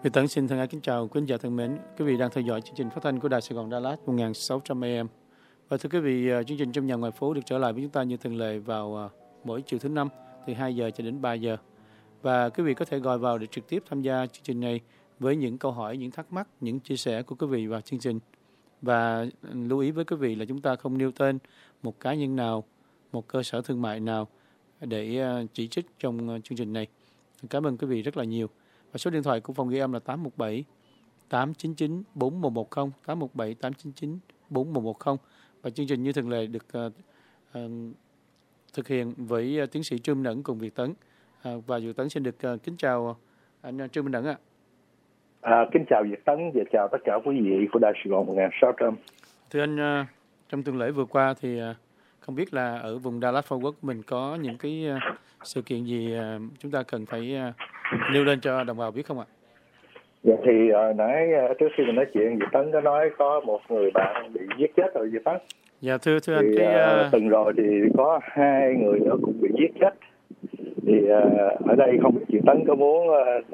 Việt Tấn xin thân ái kính chào quý giả thân mến. Quý vị đang theo dõi chương trình phát thanh của Đài Sài Gòn Đà Lạt 1600 AM. Và thưa quý vị, chương trình Trong Nhà Ngoài Phố được trở lại với chúng ta như thường lệ vào mỗi chiều thứ Năm từ 2 giờ cho đến 3 giờ. Và quý vị có thể gọi vào để trực tiếp tham gia chương trình này với những câu hỏi, những thắc mắc, những chia sẻ của quý vị vào chương trình. Và lưu ý với quý vị là chúng ta không nêu tên một cá nhân nào, một cơ sở thương mại nào để chỉ trích trong chương trình này. Cảm ơn quý vị rất là nhiều. Và số điện thoại của phòng ghi âm là 817 899 4110, 817 899 4110. Và chương trình như thường lệ được thực hiện với tiến sĩ Trương Minh Ẩn cùng Việt Tấn. Và Việt Tấn xin được kính chào anh Trương Minh Ẩn ạ. Kính chào Việt Tấn và chào tất cả quý vị của Đài Sài Gòn 1600. Thưa anh, trong tuần lễ vừa qua thì không biết là ở vùng Đà Lạt Phú Quốc mình có những cái sự kiện gì chúng ta cần phải nêu lên cho đồng bào biết không ạ? Dạ thì nãy trước khi mình nói chuyện Việt Tấn có nói có một người bạn bị giết chết rồi Việt Tấn. Dạ thưa thì, anh tuần rồi thì có 2 người nữa cũng bị giết chết. Thì ở đây không biết Việt Tấn có muốn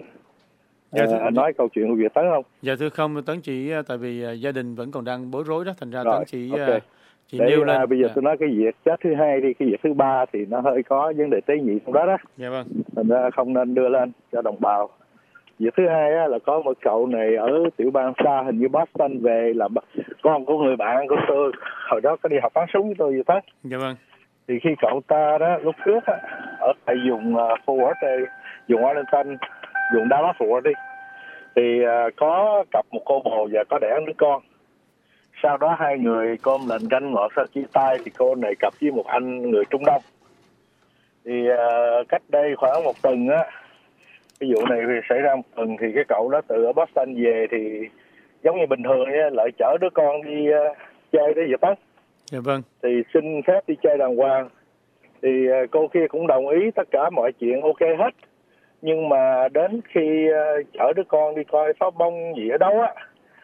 nói câu chuyện của Việt Tấn không? Dạ thưa không, Tấn chỉ tại vì gia đình vẫn còn đang bối rối đó, thành ra rồi, Tấn chỉ okay. Chị nêu lên. Bây giờ tôi nói cái việc chết thứ hai đi, cái việc thứ ba thì nó hơi có vấn đề tế nhị trong đó đó. Dạ vâng. Thành ra không nên đưa lên cho đồng bào. Việc thứ hai á, là có một cậu này ở tiểu bang xa, hình như Boston về, là con của người bạn của tôi, hồi đó có đi học bắn súng với tôi vậy đó. Dạ vâng. Thì khi cậu ta đó lúc trước á, ở tại vùng Fort Worth, vùng Arlington, vùng Dallas Fort Worth đi, thì có cặp một cô bồ và có đẻ đứa con. Sau đó 2 người cơm lệnh canh ngọt, sau chia tay thì cô này cặp với một anh người Trung Đông. Thì cách đây khoảng 1 tuần á, cái vụ này xảy ra 1 tuần, thì cái cậu đó từ ở Boston về thì giống như bình thường ấy, lại chở đứa con đi chơi đó vậy đó. Dạ vâng. Thì xin phép đi chơi đàng hoàng. Thì cô kia cũng đồng ý tất cả mọi chuyện ok hết. Nhưng mà đến khi chở đứa con đi coi pháo bông gì ở đâu á,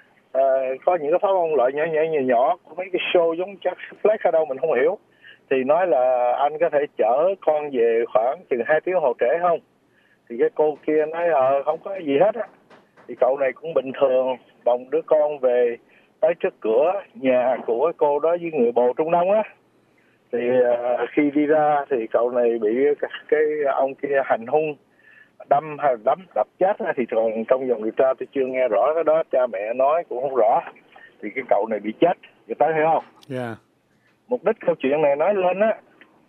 có những cái pháo bông loại nhỏ của mấy cái show giống Jack Fleck ở đâu mình không hiểu, thì nói là anh có thể chở con về khoảng chừng 2 tiếng hồ trễ không? Thì cái cô kia nói không có gì hết á. Thì cậu này cũng bình thường bồng đứa con về tới trước cửa nhà của cái cô đó với người bồ Trung Đông á. Thì khi đi ra thì cậu này bị cái ông kia hành hung, đâm hay đập chết. Thì còn trong vòng điều tra tôi chưa nghe rõ cái đó, cha mẹ nói cũng không rõ. Thì cái cậu này bị chết, người ta thấy không? Dạ. Mục đích câu chuyện này nói lên á,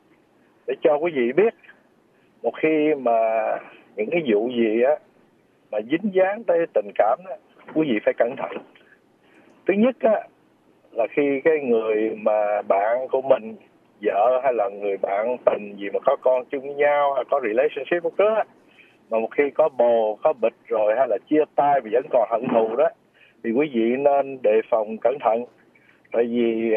để cho quý vị biết, một khi mà những cái vụ gì á mà dính dáng tới tình cảm á, quý vị phải cẩn thận. Thứ nhất á, là khi cái người mà bạn của mình, vợ hay là người bạn tình gì mà có con chung với nhau, hay có relationship một trước á, mà một khi có bồ, có bịch rồi hay là chia tay mà vẫn còn hận thù đó, thì quý vị nên đề phòng cẩn thận. Tại vì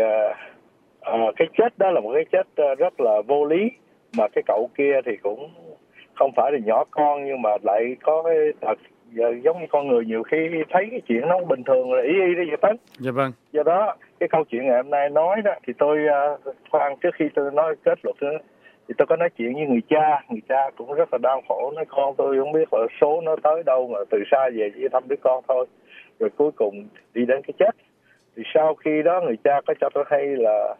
cái chết đó là một cái chết rất là vô lý. Mà cái cậu kia thì cũng không phải là nhỏ con, nhưng mà lại có cái thật giống như con người nhiều khi thấy cái chuyện nó bình thường là y đó vậy Tấn. Dạ vâng. Do đó cái câu chuyện ngày hôm nay nói đó, thì tôi khoan trước khi tôi nói kết luận đó, thì tôi có nói chuyện với người cha cũng rất là đau khổ, nói con tôi không biết là số nó tới đâu mà từ xa về chỉ thăm đứa con thôi, rồi cuối cùng đi đến cái chết. Thì sau khi đó người cha có cho tôi hay là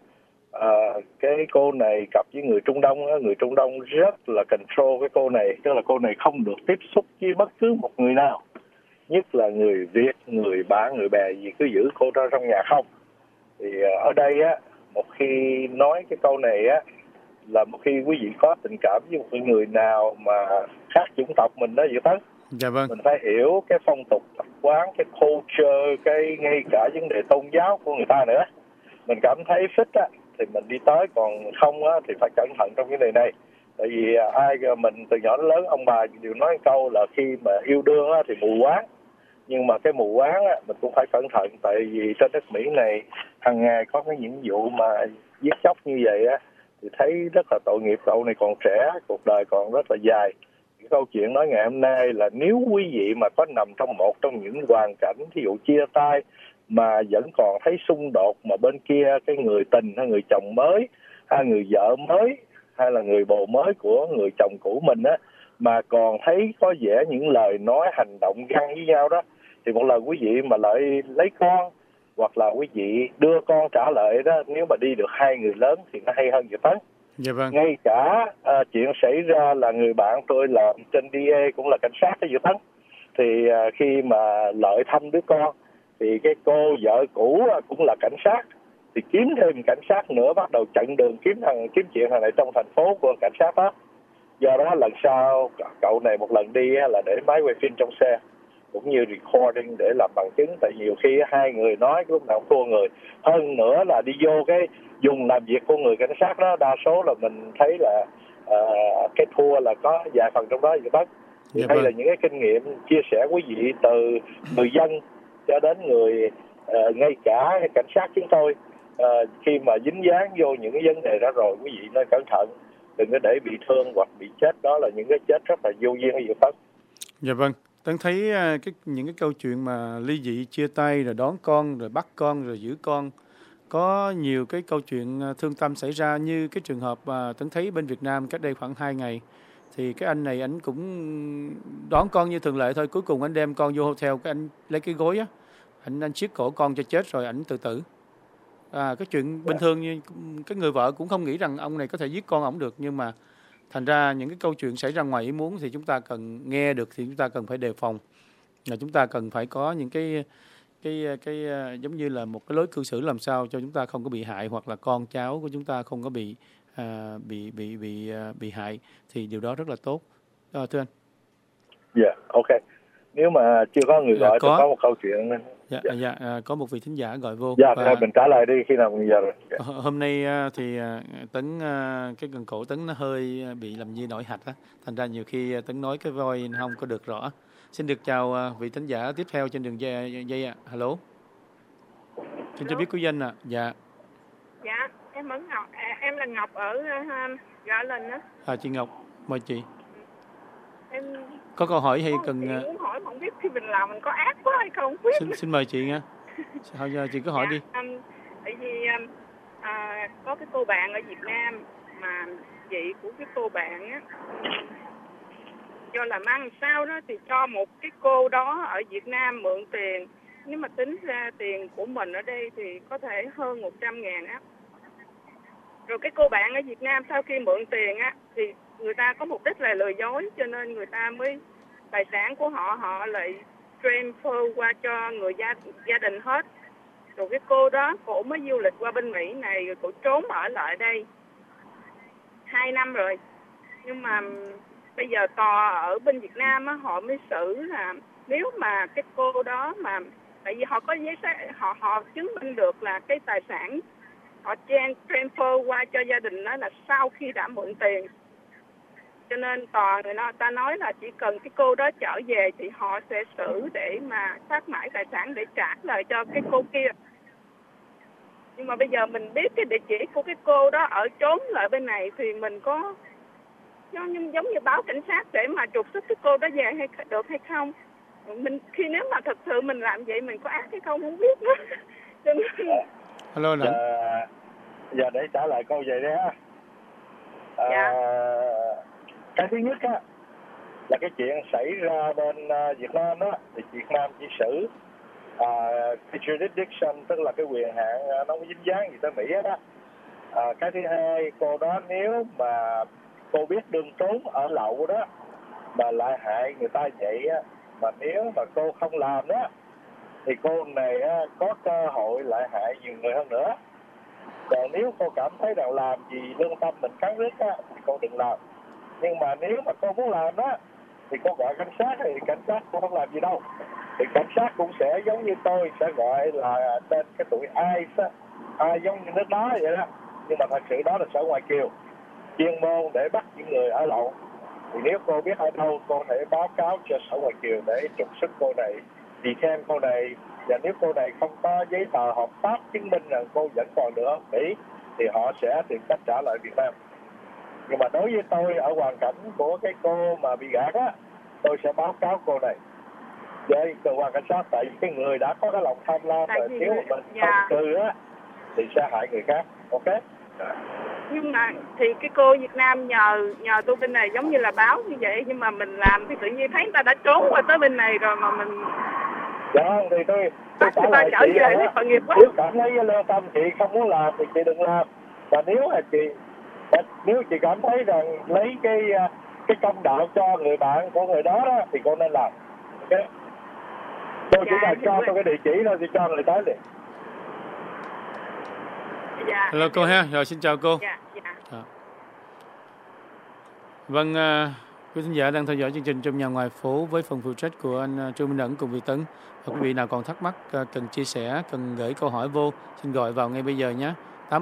cái cô này cặp với người Trung Đông á, người Trung Đông rất là control cái cô này, tức là cô này không được tiếp xúc với bất cứ một người nào, nhất là người Việt, người bạn, người bè gì, cứ giữ cô ra trong nhà không. Thì ở đây á, một khi nói cái câu này á, là một khi quý vị có tình cảm với một người nào mà khác chủng tộc mình đó vậy Tấn. Dạ vâng. Mình phải hiểu cái phong tục tập quán, cái culture, cái ngay cả vấn đề tôn giáo của người ta nữa. Mình cảm thấy thích á thì mình đi tới, còn không á thì phải cẩn thận trong cái này này. Tại vì mình từ nhỏ đến lớn ông bà đều nói câu là khi mà yêu đương á thì mù quáng. Nhưng mà cái mù quáng á mình cũng phải cẩn thận, tại vì trên đất Mỹ này hàng ngày có cái những vụ mà giết chóc như vậy á, thì thấy rất là tội nghiệp. Cậu này còn trẻ, cuộc đời còn rất là dài. Cái câu chuyện nói ngày hôm nay là nếu quý vị mà có nằm trong một trong những hoàn cảnh ví dụ chia tay mà vẫn còn thấy xung đột, mà bên kia cái người tình hay người chồng mới hay người vợ mới hay là người bồ mới của người chồng cũ mình á, mà còn thấy có vẻ những lời nói hành động găng với nhau đó, thì một lần quý vị mà lại lấy con hoặc là quý vị đưa con trả lại đó, nếu mà đi được hai người lớn thì nó hay hơn nhiều Tấn. Dạ vâng. Ngay cả chuyện xảy ra là người bạn tôi làm trên DA cũng là cảnh sát ở Dự Tấn, thì khi mà Lợi thăm đứa con thì cái cô vợ cũ cũng là cảnh sát, thì kiếm thêm cảnh sát nữa, bắt đầu chặn đường kiếm chuyện thằng này trong thành phố của cảnh sát đó. Do đó lần sau cậu này một lần đi là để máy quay phim trong xe cũng như recording để làm bằng chứng, tại nhiều khi hai người nói lúc nào cũng thua người. Hơn nữa là đi vô cái dùng làm việc của người cảnh sát đó, đa số là mình thấy là cái thua là có vài phần trong đó gì đó. Thì Dạ đây vâng. là những cái kinh nghiệm chia sẻ quý vị từ người dân cho đến người ngay cả cảnh sát chúng tôi, khi mà dính dáng vô những cái vấn đề đó rồi, quý vị nên cẩn thận, đừng có để bị thương hoặc bị chết. Đó là những cái chết rất là vô duyên ở Dự Tấn. Dạ vâng. Tấn thấy những cái câu chuyện mà ly dị, chia tay, rồi đón con, rồi bắt con, rồi giữ con, có nhiều cái câu chuyện thương tâm xảy ra, như cái trường hợp mà Tấn thấy bên Việt Nam cách đây khoảng 2 ngày. Thì cái anh này anh cũng đón con như thường lệ thôi, cuối cùng anh đem con vô hotel, cái anh lấy cái gối á, anh siết cổ con cho chết rồi anh tự tử. Cái chuyện bình thường, như cái người vợ cũng không nghĩ rằng ông này có thể giết con ổng được, nhưng mà thành ra những cái câu chuyện xảy ra ngoài ý muốn thì chúng ta cần nghe được, thì chúng ta cần phải đề phòng, là chúng ta cần phải có những cái giống như là một cái lối cư xử làm sao cho chúng ta không có bị hại, hoặc là con cháu của chúng ta không có bị hại, thì điều đó rất là tốt. Thưa anh. Dạ, ok. Nếu mà chưa có người gọi, tôi có một câu chuyện. Có một vị thính giả gọi vô. Dạ, thì mình trả lời đi, khi nào mình giờ rồi. Hôm nay thì Tấn, cái gần cổ Tấn nó hơi bị làm như nổi hạch á, thành ra nhiều khi Tấn nói cái voi không có được rõ. Xin được chào vị thính giả tiếp theo trên đường dây ạ. Hello. Xin cho biết quý danh ạ. Dạ. Dạ, em ở Ngọc, em là Ngọc ở Garland á. Chị Ngọc, mời chị. Em có câu hỏi hay cần muốn hỏi, không biết khi mình làm mình có ác quá hay không biết. Xin mời chị nha. Chị cứ hỏi đi. Tại vì có cái cô bạn ở Việt Nam mà chị của cái cô bạn á, do làm ăn sao đó thì cho một cái cô đó ở Việt Nam mượn tiền. Nếu mà tính ra tiền của mình ở đây thì có thể hơn 100.000 á. Rồi cái cô bạn ở Việt Nam sau khi mượn tiền á thì người ta có mục đích là lừa dối, cho nên người ta mới tài sản của họ lại transfer qua cho người gia đình hết. Rồi cái cô đó cổ mới du lịch qua bên Mỹ này, rồi cổ trốn ở lại đây 2 năm rồi. Nhưng mà bây giờ tòa ở bên Việt Nam á, họ mới xử là nếu mà cái cô đó mà, tại vì họ có giấy họ chứng minh được là cái tài sản họ transfer qua cho gia đình đó là sau khi đã mượn tiền, cho nên tòa người ta nói là chỉ cần cái cô đó trở về thì họ sẽ xử để mà sát mãi tài sản để trả lời cho cái cô kia. Nhưng mà bây giờ mình biết cái địa chỉ của cái cô đó ở trốn lại bên này thì mình có giống như báo cảnh sát để mà trục xuất cái cô đó về hay được hay không? Mình khi nếu mà thật sự mình làm vậy mình có ác hay không không biết nữa. Hello Lãnh. Giờ để trả lời câu vậy đấy á. Cái thứ nhất á là cái chuyện xảy ra bên Việt Nam á, thì Việt Nam chỉ xử cái jurisdiction, tức là cái quyền hạn nó có dính dáng gì tới Mỹ hết á. Cái thứ hai, cô đó nếu mà cô biết đương trốn ở lậu đó mà lại hại người ta vậy á, mà nếu mà cô không làm đó thì cô này có cơ hội lại hại nhiều người hơn nữa. Còn nếu cô cảm thấy rằng làm gì lương tâm mình cắn rứt á thì cô đừng làm. Nhưng mà nếu mà cô muốn làm đó thì cô gọi cảnh sát, thì cảnh sát cũng không làm gì đâu. Thì cảnh sát cũng sẽ giống như tôi sẽ gọi là tên cái tụi ICE á, giống như nước đó vậy đó. Nhưng mà thật sự đó là sở ngoại kiều, chuyên môn để bắt những người ở lậu. Thì nếu cô biết ở đâu, cô có thể báo cáo cho sở ngoại kiều để trục xuất cô này, detain cô này. Và nếu cô này không có giấy tờ hợp pháp chứng minh rằng cô vẫn còn được ở Mỹ thì họ sẽ tìm cách trả lại Việt Nam. Nhưng mà đối với tôi, ở hoàn cảnh của cái cô mà bị gạt á, tôi sẽ báo cáo cô này với cơ quan cảnh sát, tại vì cái người đã có cái lòng tham lam và nếu mà mình không cư á thì sẽ hại người khác. Ok. Nhưng mà thì cái cô Việt Nam nhờ tôi bên này giống như là báo như vậy, nhưng mà mình làm thì tự nhiên thấy người ta đã trốn qua tới bên này rồi mà mình Dạ không, thì tôi trả lời trở chị về với tội nghiệp quá. nếu cảm thấy lương tâm chị không muốn làm thì chị đừng làm. Và nếu chị cảm thấy rằng lấy cái công đạo cho người bạn của người đó đó thì cô nên làm. Ok, tôi chỉ cần cho tôi cái địa chỉ thôi thì cho người tới liền. Dạ. Hello cô ha, rồi xin chào cô. Dạ. Vâng, quý khán giả đang theo dõi chương trình Trong Nhà Ngoài Phố với phần phụ trách của anh Trương Minh Ẩn cùng Việt Tấn. Và quý vị nào còn thắc mắc, cần chia sẻ, cần gửi câu hỏi vô, xin gọi vào ngay bây giờ nhé.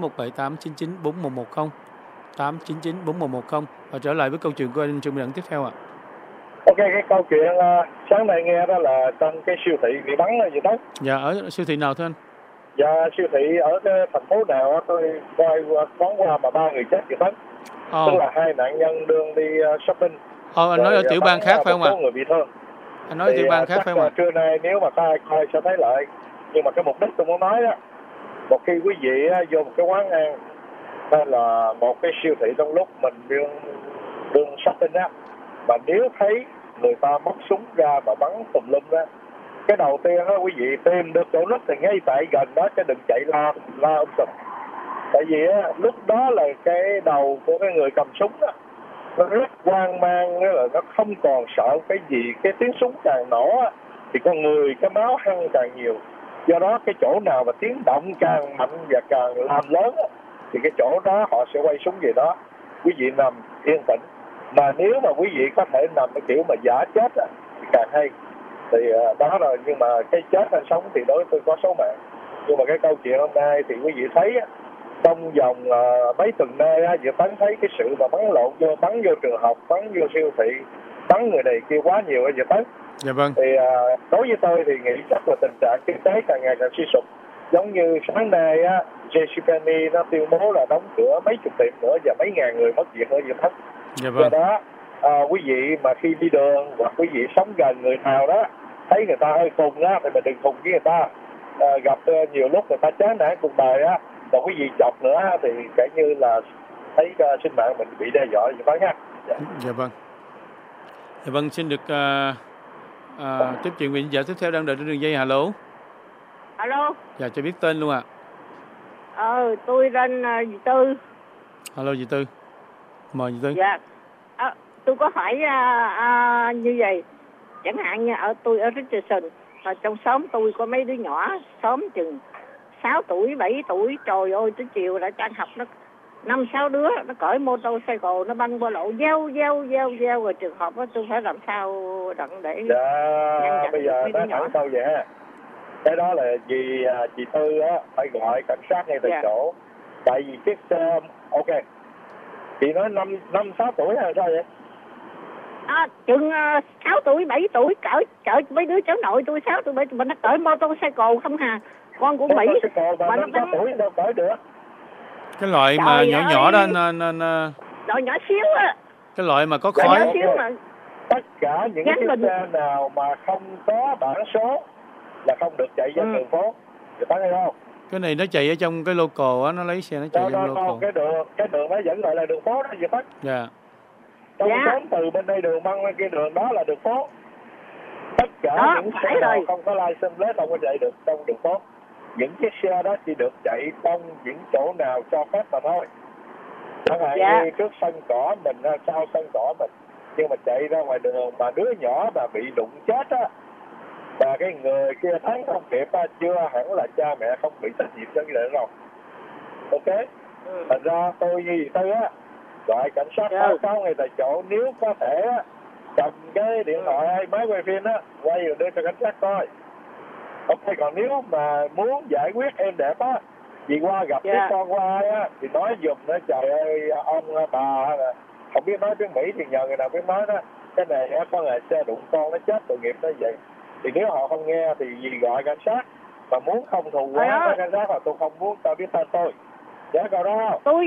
8178994110, 8994110. Và trở lại với câu chuyện của anh Trương Minh Ẩn tiếp theo ạ. Ok, cái câu chuyện sáng nay nghe đó là trong cái siêu thị bị bắn là gì đó. Dạ, ở siêu thị nào thưa anh? Dạ, siêu thị ở cái thành phố nào tôi coi thoáng qua mà 3 người chết vậy đó. Tức là 2 nạn nhân đương đi shopping. Anh nói ở tiểu bang khác phải không ạ? Người bị thương. Anh nói ở tiểu bang khác phải không ạ? Trưa nay nếu mà có ai coi sẽ thấy lại. Nhưng mà cái mục đích tôi muốn nói đó, một khi quý vị vô một cái quán ăn hay là một cái siêu thị trong lúc mình đương shopping á, mà nếu thấy người ta móc súng ra mà bắn tùm lum đó, cái đầu tiên đó quý vị tìm được chỗ núp thì ngay tại gần đó, chứ đừng chạy la sùm. Tại vì á, lúc đó là cái đầu của cái người cầm súng đó nó rất hoang mang, là nó không còn sợ cái gì. Cái tiếng súng càng nổ á, thì con người cái máu hăng càng nhiều. Do đó cái chỗ nào mà tiếng động càng mạnh và càng làm lớn á, thì cái chỗ đó họ sẽ quay súng về đó. Quý vị nằm yên tĩnh. Mà nếu mà quý vị có thể nằm cái kiểu mà giả chết á, thì càng hay. Thì đó rồi, nhưng mà cái chết hay sống thì đối với tôi có số mạng. Nhưng mà cái câu chuyện hôm nay thì quý vị thấy á, trong vòng mấy tuần nay á, Diệp Tấn thấy cái sự mà bắn vô trường học, bắn vô siêu thị, bắn người này kia quá nhiều á Diệp Tấn. Dạ vâng. Thì đối với tôi thì nghĩ chắc là tình trạng kinh tế càng ngày càng suy sụp. Giống như sáng nay á, JCPenney nó tuyên bố là đóng cửa mấy chục tiệm nữa và mấy ngàn người mất việc nữa Diệp Tấn. Dạ vâng. Do đó quý vị mà khi đi đường hoặc quý vị sống gần người nào đó, thấy người ta hơi khùng á thì mình đừng khùng với người ta. Gặp nhiều lúc người ta chán nản cuộc đời á, mà quý vị chọc nữa thì kể như là thấy sinh mạng mình bị đe dọa gì đó nha. Dạ vâng. Dạ vâng, xin được tiếp chuyện vị giả tiếp theo đang đợi trên đường dây. Alo. Dạ, cho biết tên luôn ạ. Tôi tên dì Tư. Alo dì Tư. Mời dì Tư. Dạ. Tôi có hỏi như vậy. Chẳng hạn như tôi ở Richardson, và trong xóm tôi có mấy đứa nhỏ, xóm chừng 6 tuổi, 7 tuổi, trời ơi, tới chiều đã tan học nó 5-6 đứa, nó cởi mô tô xe cộ, nó băng qua lộ, gieo rồi trường học đó, tôi phải làm sao đặng để bây giờ nói thẳng câu vậy ha. Cái đó là vì chị Tư á phải gọi cảnh sát ngay tại chỗ. Tại vì chiếc xe, ok, chị nói 5-6 tuổi hay sao vậy? Chừng 6 tuổi, 7 tuổi, cỡ mấy đứa cháu nội tôi 6 tuổi, 7 tuổi, mà nó cởi mô tô xe cộ không hà. Con của Mỹ mà nó 5-6 tuổi đâu cởi được. Cái loại mà nhỏ đó loại nhỏ xíu á. Cái loại mà có khói. Tất cả những cái xe nào mà không có biển số là không được chạy trên đường phố. Chị thấy không? Cái này nó chạy ở trong cái local á, nó lấy xe nó chạy trong local. Cái đường đó vẫn gọi là đường phố đó chị thấy. Dạ. Trong xóm từ bên đây đường băng lên cái đường đó là đường phố. Tất cả những xe nào không có license plate không có chạy được trong đường phố. Những chiếc xe đó chỉ được chạy trong những chỗ nào cho phép mà thôi. Chẳng hạn như trước sân cỏ mình, sau sân cỏ mình. Nhưng mà chạy ra ngoài đường mà đứa nhỏ mà bị đụng chết á, và cái người kia thấy không kịp á, chưa hẳn là cha mẹ không bị trách nhiệm cho cái điều đó. Ok? Thành ra tôi như vậy Tư á, gọi cảnh sát báo cáo ngay tại chỗ, nếu có thể á, cầm cái điện thoại hay máy quay phim á, quay rồi đưa cho cảnh sát coi. Ok, còn nếu mà muốn giải quyết êm đẹp á, chị qua gặp cái con qua á, thì nói giùm nó, trời ơi ông bà không biết nói tiếng Mỹ thì nhờ người nào biết nói đó, cái này có ngày xe đụng con nó chết tội nghiệp nó vậy. Thì nếu họ không nghe thì gì gọi cảnh sát, mà muốn không thù quá với cảnh sát là tôi không muốn cho biết tên tôi. Dạ câu đó không?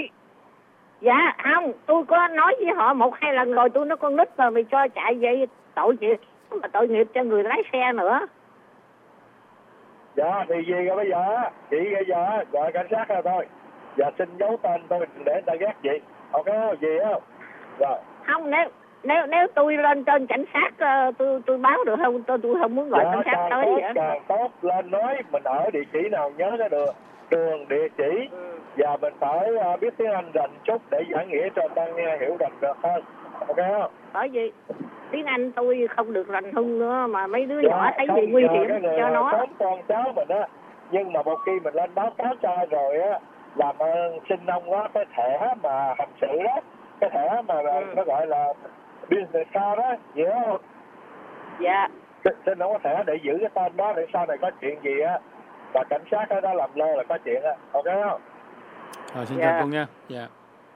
Tôi có nói với họ 1-2 lần rồi, tôi nói con nít mà mày cho chạy vậy tội gì mà tội nghiệp cho người lái xe nữa. Dạ thì gì rồi bây giờ chị bây giờ gọi cảnh sát ra thôi. Và xin giấu tên tôi để người ta ghét vậy. Ok không? Gì không? Rồi. Không, nếu tôi lên trên cảnh sát tôi báo được không? Tôi không muốn gọi cảnh sát tới vậy. Càng tốt, lên nói mình ở địa chỉ nào nhớ cái đường địa chỉ. Và mình phải biết tiếng Anh rành chút để giảng nghĩa cho người ta nghe hiểu rành được hơn. Ok không? Bởi vì tiếng Anh tôi không được rành hơn nữa, mà mấy đứa nhỏ thấy gì nguy hiểm cho nó. Con cháu mình á, nhưng mà một khi mình lên báo cáo sai rồi á, làm ơn xin ông có cái thẻ mà hành sự đó, cái thẻ mà nó gọi là business card đó, hiểu không? Dạ. Xin ông có thẻ để giữ cái tên đó, để sau này có chuyện gì á và cảnh sát ở đó làm lơ là có chuyện á, ok không? Xin chào cô nha. Dạ.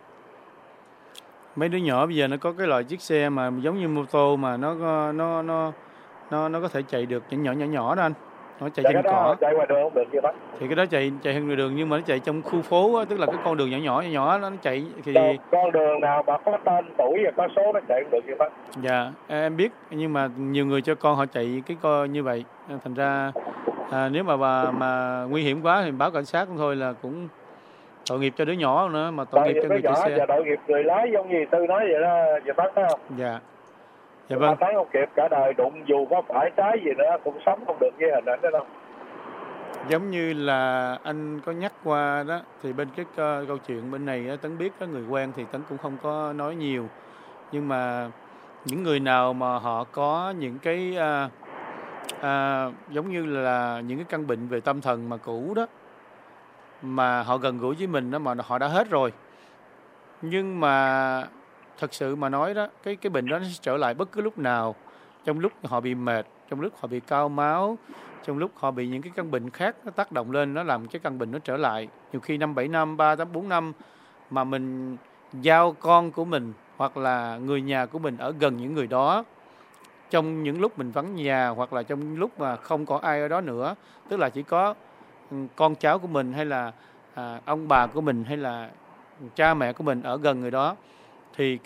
Mấy đứa nhỏ bây giờ nó có cái loại chiếc xe mà giống như mô tô mà nó có thể chạy được những nhỏ đó anh. Nó chạy trên cỏ. Chạy ngoài đường không được gì đó. Thì cái đó chạy trên ngoài đường, nhưng mà nó chạy trong khu phố á, tức là cái con đường nhỏ nó chạy thì con đường nào mà có tên tuổi và có số nó chạy không được gì đó. Dạ, em biết, nhưng mà nhiều người cho con họ chạy cái coi như vậy, thành ra nếu mà nguy hiểm quá thì báo cảnh sát thôi, là cũng tội nghiệp cho đứa nhỏ nữa, mà tội nghiệp cho người chạy xe. Và tội nghiệp người lái, giống như Tư nói vậy đó, Việt Bắc phải không? Dạ. Dạ vâng. Thấy không kịp, cả đời đụng dù có phải trái gì nữa cũng sống không được với hình ảnh đó đâu. Giống như là anh có nhắc qua đó, thì bên cái câu chuyện bên này Tấn biết có người quen thì Tấn cũng không có nói nhiều, nhưng mà những người nào mà họ có những cái giống như là những cái căn bệnh về tâm thần mà cũ đó, mà họ gần gũi với mình đó, mà họ đã hết rồi, nhưng mà thật sự mà nói đó, cái bệnh đó nó sẽ trở lại bất cứ lúc nào, trong lúc họ bị mệt, trong lúc họ bị cao máu, trong lúc họ bị những cái căn bệnh khác nó tác động lên, nó làm cái căn bệnh nó trở lại. Nhiều khi 5-7 năm, 3-4 năm mà mình giao con của mình hoặc là người nhà của mình ở gần những người đó trong những lúc mình vắng nhà, hoặc là trong lúc mà không có ai ở đó nữa, tức là chỉ có con cháu của mình hay là ông bà của mình hay là cha mẹ của mình ở gần người đó, thì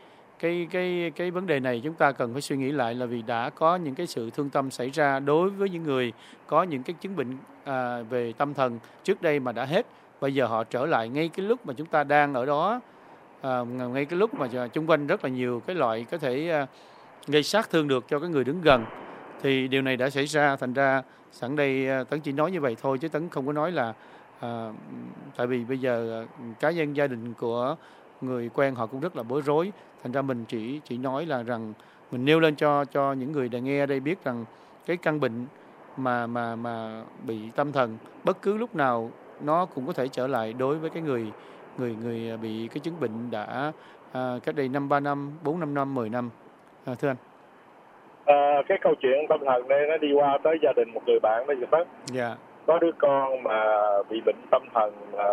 cái vấn đề này chúng ta cần phải suy nghĩ lại, là vì đã có những cái sự thương tâm xảy ra đối với những người có những cái chứng bệnh về tâm thần trước đây mà đã hết. Bây giờ họ trở lại ngay cái lúc mà chúng ta đang ở đó, ngay cái lúc mà xung quanh rất là nhiều cái loại có thể gây sát thương được cho cái người đứng gần, thì điều này đã xảy ra. Thành ra sẵn đây Tấn chỉ nói như vậy thôi, chứ Tấn không có nói là tại vì bây giờ cá nhân gia đình của người quen họ cũng rất là bối rối. Thành ra mình chỉ nói là rằng mình nêu lên cho những người đang nghe ở đây biết rằng cái căn bệnh mà bị tâm thần bất cứ lúc nào nó cũng có thể trở lại đối với cái người bị cái chứng bệnh đã cách đây 5-3 năm, 4-5 năm, 10 năm. Thưa anh. Cái câu chuyện tâm thần đây nó đi qua tới gia đình một người bạn đó, Việt Bắc. Dạ. Có đứa con mà bị bệnh tâm thần,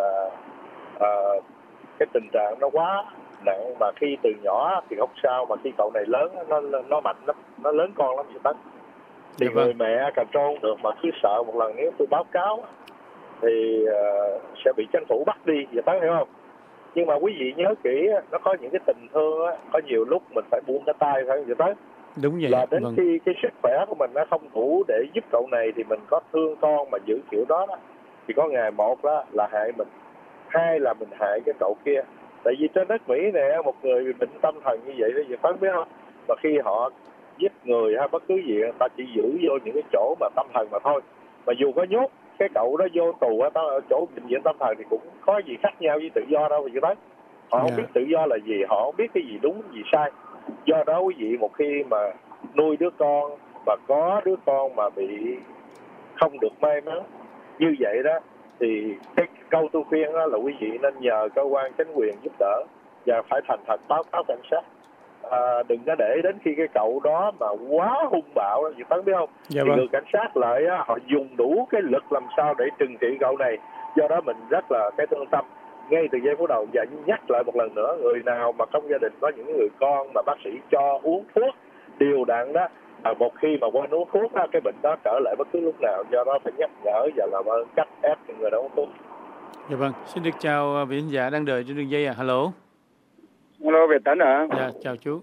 cái tình trạng nó quá nặng, mà khi từ nhỏ thì không sao, mà khi cậu này lớn nó mạnh lắm, nó lớn con lắm Việt Bắc. Thì người mẹ control không được, mà cứ sợ một lần nếu tôi báo cáo thì sẽ bị chính phủ bắt đi, Việt Bắc hiểu không? Nhưng mà quý vị nhớ kỹ, nó có những cái tình thương, có nhiều lúc mình phải buông cái tay, phải không Việt Bắc? Đúng vậy. Là đến khi cái sức khỏe của mình nó không đủ để giúp cậu này thì mình có thương con mà giữ kiểu đó, thì có ngày một đó là hại mình, hai là mình hại cái cậu kia. Tại vì trên đất Mỹ này một người bị bệnh tâm thần như vậy đó, Việt Bắc biết không? Mà khi họ giết người hay bất cứ gì, người ta chỉ giữ vô những cái chỗ mà tâm thần mà thôi. Mà dù có nhốt cái cậu đó vô tù ở chỗ bệnh viện tâm thần thì cũng có gì khác nhau với tự do đâu, Việt Bắc. Họ không biết tự do là gì, họ không biết cái gì đúng gì sai. Do đó quý vị một khi mà nuôi đứa con mà có đứa con mà bị không được may mắn như vậy đó, thì cái câu tôi khuyên đó là quý vị nên nhờ cơ quan chính quyền giúp đỡ và phải thành thật báo cáo cảnh sát. Đừng có để đến khi cái cậu đó mà quá hung bạo đó, Việt Tấn biết không? Dạ thì người cảnh sát lại họ dùng đủ cái lực làm sao để trừng trị cậu này. Do đó mình rất là cái thương tâm ngay từ giây phút đầu. Và nhắc lại một lần nữa, người nào mà trong gia đình có những người con mà bác sĩ cho uống thuốc đều đặn đó, một khi mà quên uống thuốc đó, cái bệnh đó trở lại bất cứ lúc nào. Do đó phải nhắc nhở và làm ơn cắt ép những người đó uống thuốc. Dạ vâng, xin được chào vị khán giả đang đợi trên đường dây. Hello. Hello, Việt Tấn ạ. Dạ, chào chú.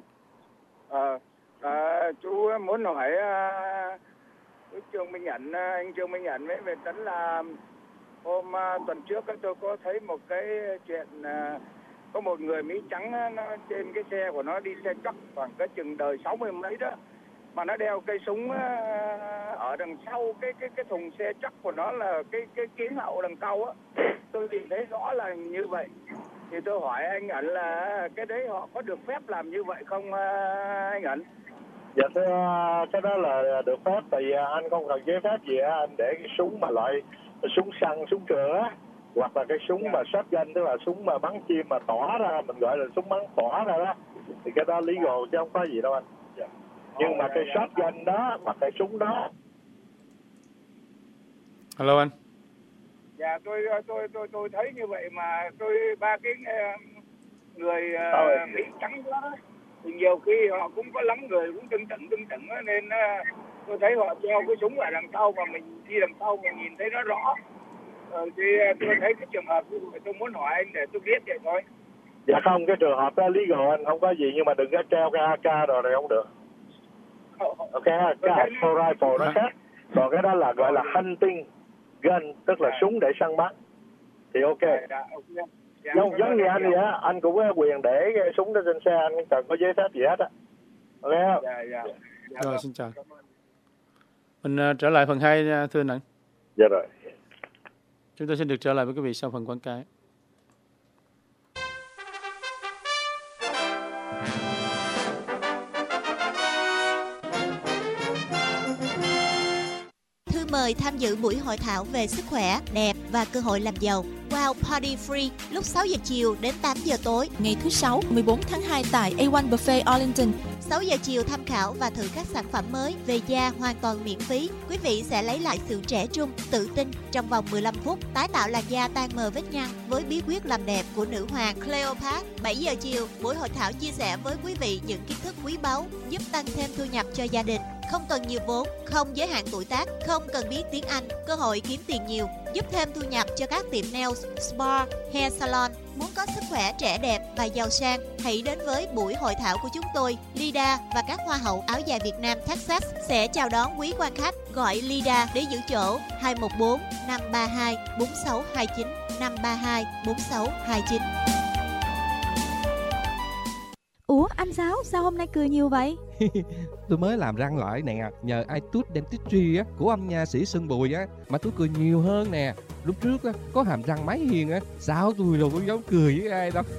Chú muốn hỏi chú Trương Minh Nhẫn, anh Trương Minh Nhẫn với Việt Tấn là Hôm tuần trước tôi có thấy một cái chuyện có một người Mỹ trắng nó trên cái xe của nó đi xe truck khoảng cái chừng đời 60 mấy đó, mà nó đeo cây súng ở đằng sau cái thùng xe truck của nó là cái kiến hậu đằng sau á. Tôi nhìn thấy rõ là như vậy. Thì tôi hỏi anh Ẩn là cái đấy họ có được phép làm như vậy không anh Ẩn? Dạ thưa, cái đó là được phép, tại vì anh không cần giấy phép gì á, anh để cái súng mà loại súng săn, súng trường á, hoặc là cái súng mà shotgun, tức là súng mà bắn chim mà tỏa ra, mình gọi là súng bắn tỏa ra đó, thì cái đó legal chứ không có gì đâu anh. Nhưng mà cái shotgun đó hoặc cái súng đó. Alo anh. Dạ tôi thấy như vậy mà ba cái người Mỹ trắng đó thì nhiều khi họ cũng có lắm người cũng tưng tửng nên tôi thấy họ treo cái súng ở đằng sau và mình đi đằng sau mình nhìn thấy nó rõ. Thì tôi thấy cái trường hợp tôi muốn hỏi anh để tôi biết vậy thôi. Dạ không, cái trường hợp đó legal anh, không có gì, nhưng mà đừng có treo cái AK rồi này không được. Ok, cái assault rifle nó khác. Còn cái đó là gọi là hunting gun, tức là súng để săn bắn. Thì ok. Giống như anh vậy á, anh cũng có quyền để cái súng đó trên xe, anh không cần có giấy phép gì hết á. Ok không? Rồi, xin chào. Mình trở lại phần 2 thưa anh Ẩn. Dạ rồi. Chúng tôi xin được trở lại với quý vị sau phần quảng cáo. Thư mời tham dự buổi hội thảo về sức khỏe, đẹp và cơ hội làm giàu Wow Party Free lúc 6 giờ chiều đến 8 giờ tối ngày thứ Sáu 14 tháng 2 tại A1 Buffet Arlington. 6 giờ chiều tham khảo và thử các sản phẩm mới về da hoàn toàn miễn phí. Quý vị sẽ lấy lại sự trẻ trung, tự tin trong vòng 15 phút, tái tạo làn da tan mờ vết nhăn với bí quyết làm đẹp của nữ hoàng Cleopatra. 7 giờ chiều, buổi hội thảo chia sẻ với quý vị những kiến thức quý báu giúp tăng thêm thu nhập cho gia đình. Không cần nhiều vốn, không giới hạn tuổi tác, không cần biết tiếng Anh, cơ hội kiếm tiền nhiều, giúp thêm thu nhập cho các tiệm nails, spa, hair salon. Muốn có sức khỏe trẻ đẹp và giàu sang, hãy đến với buổi hội thảo của chúng tôi. Lida và các hoa hậu áo dài Việt Nam Texas sẽ chào đón quý quan khách. Gọi Lida để giữ chỗ 214 532 4629 532 4629. Ủa anh sao hôm nay cười nhiều vậy? Tôi mới làm răng lại nè, nhờ iTooth Dentistry á, của ông nha sĩ Sơn Bùi á, mà tôi cười nhiều hơn nè. Lúc trước á, có hàm răng máy hiền á, sao tôi đâu có dám cười với ai đâu.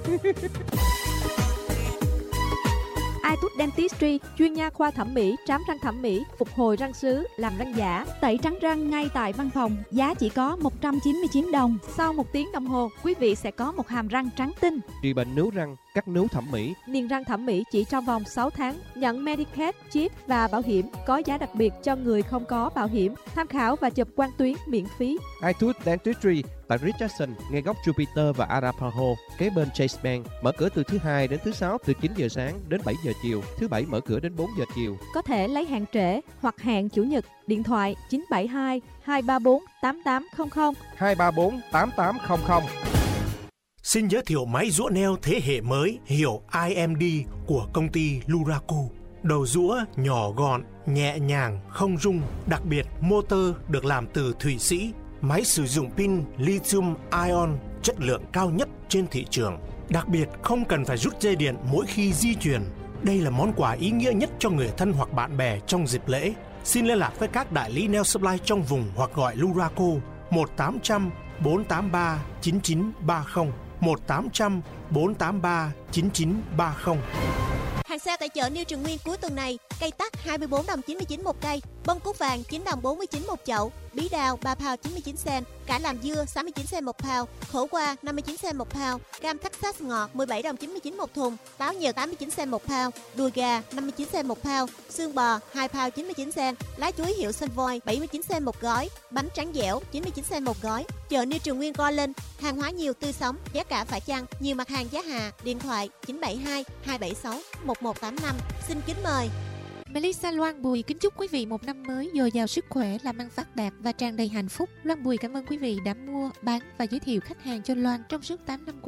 iTooth Dentistry, chuyên nha khoa thẩm mỹ, trám răng thẩm mỹ, phục hồi răng sứ, làm răng giả, tẩy trắng răng ngay tại văn phòng, giá chỉ có 199 đồng. Sau 1 tiếng đồng hồ, quý vị sẽ có một hàm răng trắng tinh. Trị bệnh nướu răng, cắt nướu thẩm mỹ, niềng răng thẩm mỹ chỉ trong vòng 6 tháng, nhận Medicaid, chip và bảo hiểm, có giá đặc biệt cho người không có bảo hiểm. Tham khảo và chụp quang tuyến miễn phí. iTooth Dentistry tại Richardson, ngay góc Jupiter và Arapaho, kế bên Chase Bank, mở cửa từ thứ Hai đến thứ Sáu từ 9 giờ sáng đến 7 giờ chiều, thứ Bảy mở cửa đến 4 giờ chiều. Có thể lấy hẹn trễ hoặc hẹn Chủ nhật. Điện thoại 972 234 8800 234 8800. Xin giới thiệu máy giũa neo thế hệ mới hiệu IMD của công ty Luraco. Đầu giũa nhỏ gọn, nhẹ nhàng, không rung, đặc biệt motor được làm từ Thụy Sĩ. Máy sử dụng pin lithium ion chất lượng cao nhất trên thị trường. Đặc biệt không cần phải rút dây điện mỗi khi di chuyển. Đây là món quà ý nghĩa nhất cho người thân hoặc bạn bè trong dịp lễ. Xin liên lạc với các đại lý nail supply trong vùng hoặc gọi Luraco 1-800 483 9930 1-800 483 9930. Hàng sale tại chợ New Trường Nguyên cuối tuần này: cây tắc 24 đồng 99 một cây, bông cúc vàng 9 đồng 49 một chậu, bí đao 3 pound 99 cent, cải làm dưa 69 cent một pound, khổ qua 59 cent một pound, cam Texas ngọt 17 đồng 99 một thùng, táo nhật 89 cent một pound, đùi gà 59 cent một pound, xương bò 2 pound 99 cent, lá chuối hiệu Savoy 79 cent một gói, bánh tráng dẻo 99 cent một gói. Chợ New Trường Nguyên Garland, hàng hóa nhiều tươi sống, giá cả phải chăng, nhiều mặt hàng giá hạ. Điện thoại 972 276 1185. Xin kính mời. Melissa Loan Bùi kính chúc quý vị một năm mới dồi dào sức khỏe, làm ăn phát đạt và tràn đầy hạnh phúc. Loan Bùi cảm ơn quý vị đã mua, bán và giới thiệu khách hàng cho Loan trong suốt 8 năm qua.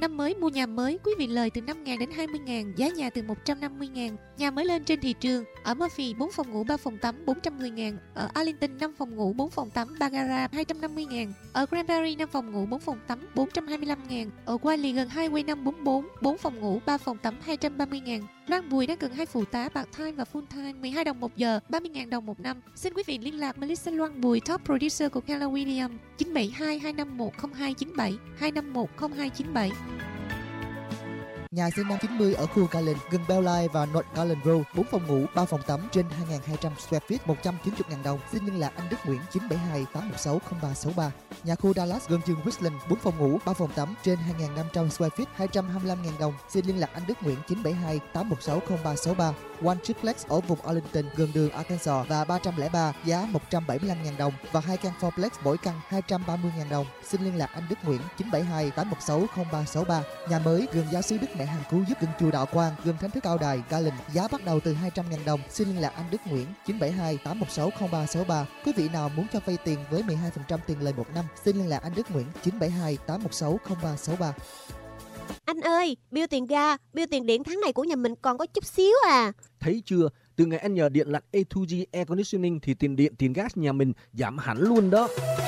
Năm mới mua nhà mới, quý vị lời từ 5.000 đến 20.000, giá nhà từ 150.000. Nhà mới lên trên thị trường. Ở Murphy 4 phòng ngủ 3 phòng tắm 410.000. Ở Arlington 5 phòng ngủ 4 phòng tắm 3 gara 250.000. Ở Granbury 5 phòng ngủ 4 phòng tắm 425.000. Ở Wiley gần Highway 544 4 phòng ngủ 3 phòng tắm 230.000. Loan Bùi đang cần 2 phụ tá part-time và full-time 12 đồng một giờ, 30.000 đồng một năm. Xin quý vị liên lạc Melissa Loan Bùi, top producer của Keller Williams, 972 251 0297 251 0297. Nhà sinh năm 90 ở khu Garland, gần Bellline và North Garland Road, 4 phòng ngủ, 3 phòng tắm trên 2.200 square feet, 190.000 đồng. Xin liên lạc anh Đức Nguyễn 972 816 0363. Nhà khu Dallas, gần trường Richland, 4 phòng ngủ, 3 phòng tắm trên 2.500 square feet, 225.000 đồng. Xin liên lạc anh Đức Nguyễn 972 816 0363. One Triplex ở vùng Arlington, gần đường Arkansas và 303, giá 175.000 đồng và 2 căn fourplex mỗi căn 230.000 đồng. Xin liên lạc anh Đức Nguyễn 972 816 0363. Nhà mới gần giáo sứ Đức Mẹ Hằng Cứu Giúp, gần chùa Đạo Quang, gần Thánh Thức Cao Đài, Garland, giá bắt đầu từ 200.000 đồng. Xin liên lạc anh Đức Nguyễn 972 816 0363. Quý vị nào muốn cho vay tiền với 12% tiền lời một năm, xin liên lạc anh Đức Nguyễn 972 816 0363. Anh ơi, bill tiền ga, bill tiền điện tháng này của nhà mình còn có chút xíu à. Thấy chưa, từ ngày anh nhờ điện lạnh A2G Air Conditioning thì tiền điện, tiền gas nhà mình giảm hẳn luôn đó.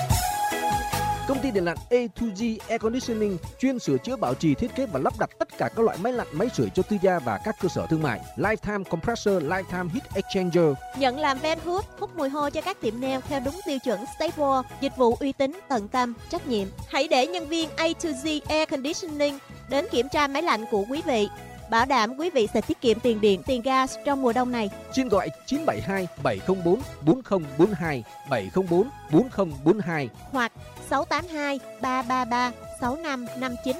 Công ty điện lạnh A2G Air Conditioning chuyên sửa chữa, bảo trì, thiết kế và lắp đặt tất cả các loại máy lạnh, máy sưởi cho tư gia và các cơ sở thương mại. Lifetime Compressor, Lifetime Heat Exchanger. Nhận làm vent hút, hút mùi hôi cho các tiệm nail theo đúng tiêu chuẩn Staples. Dịch vụ uy tín, tận tâm, trách nhiệm. Hãy để nhân viên A2G Air Conditioning đến kiểm tra máy lạnh của quý vị. Bảo đảm quý vị sẽ tiết kiệm tiền điện, tiền gas trong mùa đông này. Xin gọi 972 704 4042 704 4042 hoặc 682 333 6559.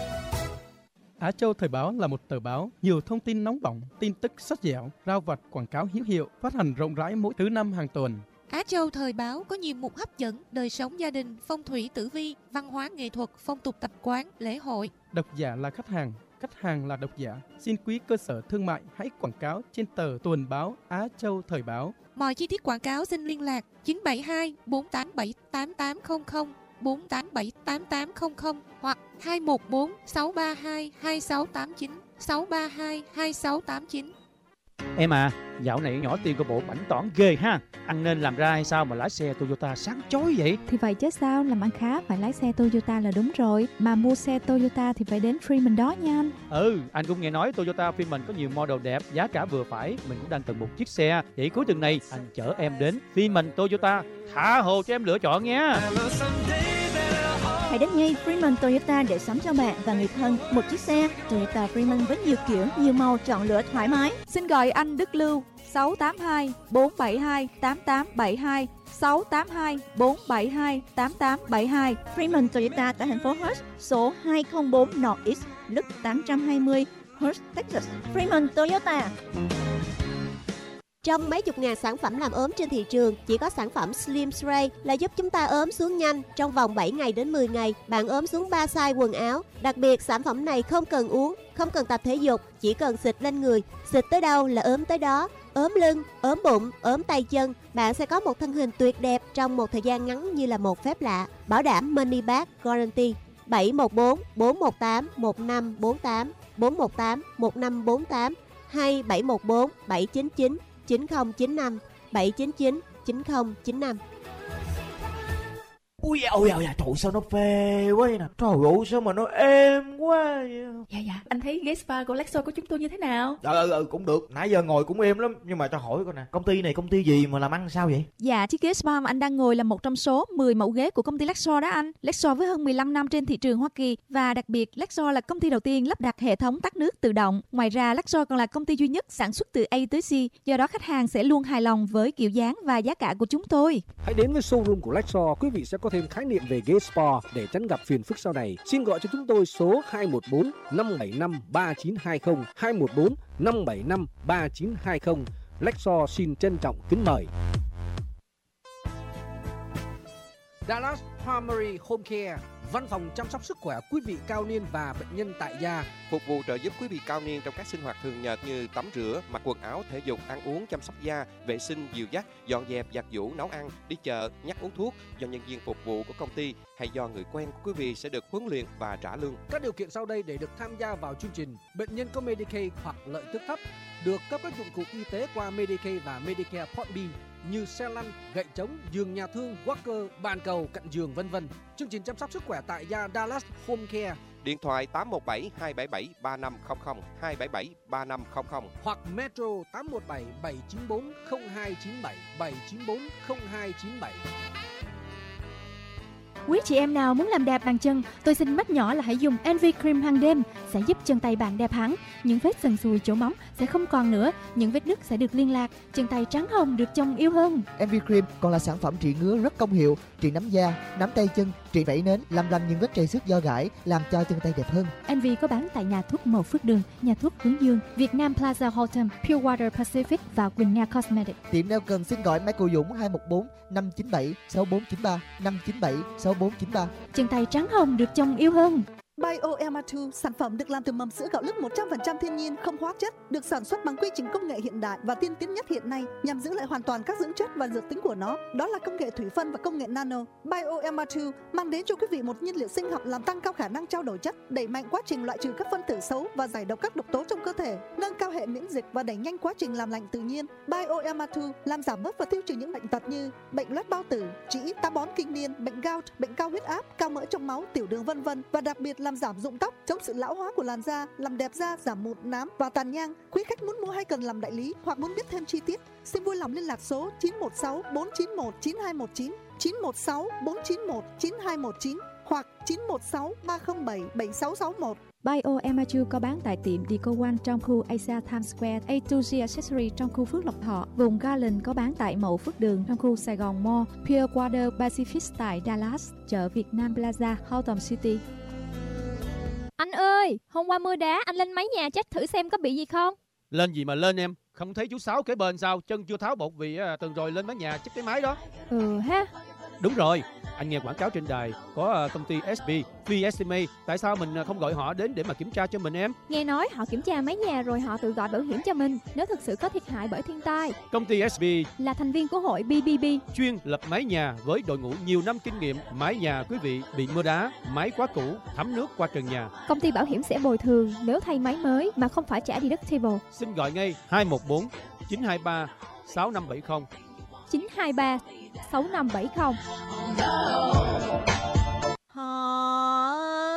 Á Châu Thời báo là một tờ báo nhiều thông tin nóng bỏng, tin tức sắt dẻo, rao vặt, quảng cáo hữu hiệu, phát hành rộng rãi mỗi thứ năm hàng tuần. Á Châu Thời báo có nhiều mục hấp dẫn, đời sống gia đình, phong thủy tử vi, văn hóa nghệ thuật, phong tục tập quán, lễ hội. Độc giả là khách hàng là độc giả. Xin quý cơ sở thương mại hãy quảng cáo trên tờ tuần báo Á Châu Thời báo. Mọi chi tiết quảng cáo xin liên lạc 972 487 8800 487 8800 hoặc 214 632 2689 632 2689. Em à, dạo này nhỏ tiền của bộ bảnh tỏn ghê ha. Ăn nên làm ra hay sao mà lái xe Toyota sáng chói vậy? Thì vậy chứ sao, làm ăn khá phải lái xe Toyota là đúng rồi. Mà mua xe Toyota thì phải đến Freeman đó nha anh. Anh cũng nghe nói Toyota Freeman có nhiều model đẹp, giá cả vừa phải. Mình cũng đang cần một chiếc xe. Vậy cuối tuần này anh chở em đến Freeman Toyota, tha hồ cho em lựa chọn nha. Hãy đến ngay Freeman Toyota để sắm cho bạn và người thân một chiếc xe Toyota Freeman với nhiều kiểu, nhiều màu chọn lựa thoải mái. Xin gọi anh Đức Lưu 682 472 8872 682 472 8872. Freeman Toyota tại thành phố Hurst, số 204 North East, Loop 820, Hurst, Texas. Freeman Toyota. Trong mấy chục ngàn sản phẩm làm ốm trên thị trường, chỉ có sản phẩm Slim Spray là giúp chúng ta ốm xuống nhanh. Trong vòng 7 ngày đến 10 ngày, bạn ốm xuống 3 size quần áo. Đặc biệt, sản phẩm này không cần uống, không cần tập thể dục, chỉ cần xịt lên người. Xịt tới đâu là ốm tới đó. Ốm lưng, ốm bụng, ốm tay chân, bạn sẽ có một thân hình tuyệt đẹp trong một thời gian ngắn như là một phép lạ. Bảo đảm Money Back Guarantee. 714 418 1548 418 1548 hay 714 799 9095 799 9095. Ui da, trời sao nó phê quá vậy nè. Trời ơi sao mà nó êm quá vậy. Dạ, anh thấy ghế spa của Lexo của chúng tôi như thế nào? Cũng được. Nãy giờ ngồi cũng êm lắm. Nhưng mà cho hỏi coi nè, công ty này công ty gì mà làm ăn sao vậy? Dạ, chiếc ghế spa mà anh đang ngồi là một trong số 10 mẫu ghế của công ty Lexo đó anh. Lexo với hơn 15 năm trên thị trường Hoa Kỳ. Và đặc biệt, Lexo là công ty đầu tiên lắp đặt hệ thống tắt nước tự động. Ngoài ra, Lexo còn là công ty duy nhất sản xuất từ A tới Z. Do đó, khách hàng sẽ luôn hài lòng với kiểu dáng và giá cả của chúng tôi. Hãy đến với showroom của Lexo, quý vị sẽ có thêm khái niệm về ghế spa để tránh gặp phiền phức sau này. Xin gọi cho chúng tôi số 214 575 3920 214 575 3920. Lexo xin trân trọng kính mời. Dallas Primary Home Care, Văn phòng chăm sóc sức khỏe quý vị cao niên và bệnh nhân tại gia. Phục vụ trợ giúp quý vị cao niên trong các sinh hoạt thường nhật như tắm rửa, mặc quần áo, thể dục, ăn uống, chăm sóc da, vệ sinh, dìu dắt, dọn dẹp, giặt giũ, nấu ăn, đi chợ, nhắc uống thuốc do nhân viên phục vụ của công ty hay do người quen của quý vị sẽ được huấn luyện và trả lương. Các điều kiện sau đây để được tham gia vào chương trình: bệnh nhân có Medicaid hoặc lợi tức thấp, được cấp các dụng cụ y tế qua Medicaid và Medicare Part B như xe lăn, gậy trống, giường nhà thương, walker, bàn cầu, cạnh giường v.v. Chương trình chăm sóc sức khỏe tại gia Dallas Home Care. Điện thoại 817 277 3500 277 3500 hoặc Metro 817 794 0297 794 0297. Quý chị em nào muốn làm đẹp bàn chân, tôi xin mách nhỏ là hãy dùng Envy Cream hàng đêm, sẽ giúp chân tay bạn đẹp hẳn. Những vết sần sùi chỗ móng sẽ không còn nữa, những vết nứt sẽ được liên lạc, chân tay trắng hồng được trông yêu hơn. Envy Cream còn là sản phẩm trị ngứa rất công hiệu, trị nắm da, nắm tay chân, trị vảy nến, làm lành những vết trầy xước do gãi, làm cho chân tay đẹp hơn. Envy có bán tại nhà thuốc Mậu Phước Đường, nhà thuốc Hướng Dương, Việt Nam Plaza Holtham, Pure Water Pacific và Quỳnh Nga Cosmetics. Tiệm nào cần xin gọi Michael Dũng 214 597 6493 597 6493. Chân tay trắng hồng được trông yêu hơn. BioEma2, sản phẩm được làm từ mầm sữa gạo lứt 100% thiên nhiên, không hóa chất, được sản xuất bằng quy trình công nghệ hiện đại và tiên tiến nhất hiện nay nhằm giữ lại hoàn toàn các dưỡng chất và dược tính của nó. Đó là công nghệ thủy phân và công nghệ nano. BioEma2 mang đến cho quý vị một nhiên liệu sinh học làm tăng cao khả năng trao đổi chất, đẩy mạnh quá trình loại trừ các phân tử xấu và giải độc các độc tố trong cơ thể, nâng cao hệ miễn dịch và đẩy nhanh quá trình làm lạnh tự nhiên. BioEma2 làm giảm bớt và tiêu trừ những bệnh tật như bệnh loét bao tử, trĩ, táo bón kinh niên, bệnh gout, bệnh cao huyết áp, cao mỡ trong máu, tiểu đường v.v. và đặc biệt làm giảm rụng tóc, chống sự lão hóa của làn da, làm đẹp da, giảm mụn, nám và tàn nhang. Quý khách muốn mua hay cần làm đại lý hoặc muốn biết thêm chi tiết, xin vui lòng liên lạc số 916 491 9219, 916 491 9219 hoặc 916 307 7661. BioEma2 có bán tại tiệm Deco One trong khu Asia Times Square, A2G Accessory trong khu Phước Lộc Thọ, vùng Garland có bán tại Mậu Phước Đường trong khu Sài Gòn Mall, Pure Water Pacific tại Dallas, chợ Việt Nam Plaza, Holtham City. Anh ơi, hôm qua mưa đá, anh lên mái nhà check thử xem có bị gì không? Lên gì mà lên em? Không thấy chú Sáu kế bên sao? Chân chưa tháo bột vì tuần rồi lên mái nhà check cái máy đó. Ha. Đúng rồi, anh nghe quảng cáo trên đài có công ty SB, VSMA. Tại sao mình không gọi họ đến để mà kiểm tra cho mình em? Nghe nói họ kiểm tra mái nhà rồi họ tự gọi bảo hiểm cho mình nếu thực sự có thiệt hại bởi thiên tai. Công ty SB là thành viên của hội BBB, chuyên lập mái nhà với đội ngũ nhiều năm kinh nghiệm. Mái nhà quý vị bị mưa đá, máy quá cũ, thấm nước qua trần nhà. Công ty bảo hiểm sẽ bồi thường nếu thay máy mới mà không phải trả deductible. Xin gọi ngay 214 923 6570. 923 6570. Họ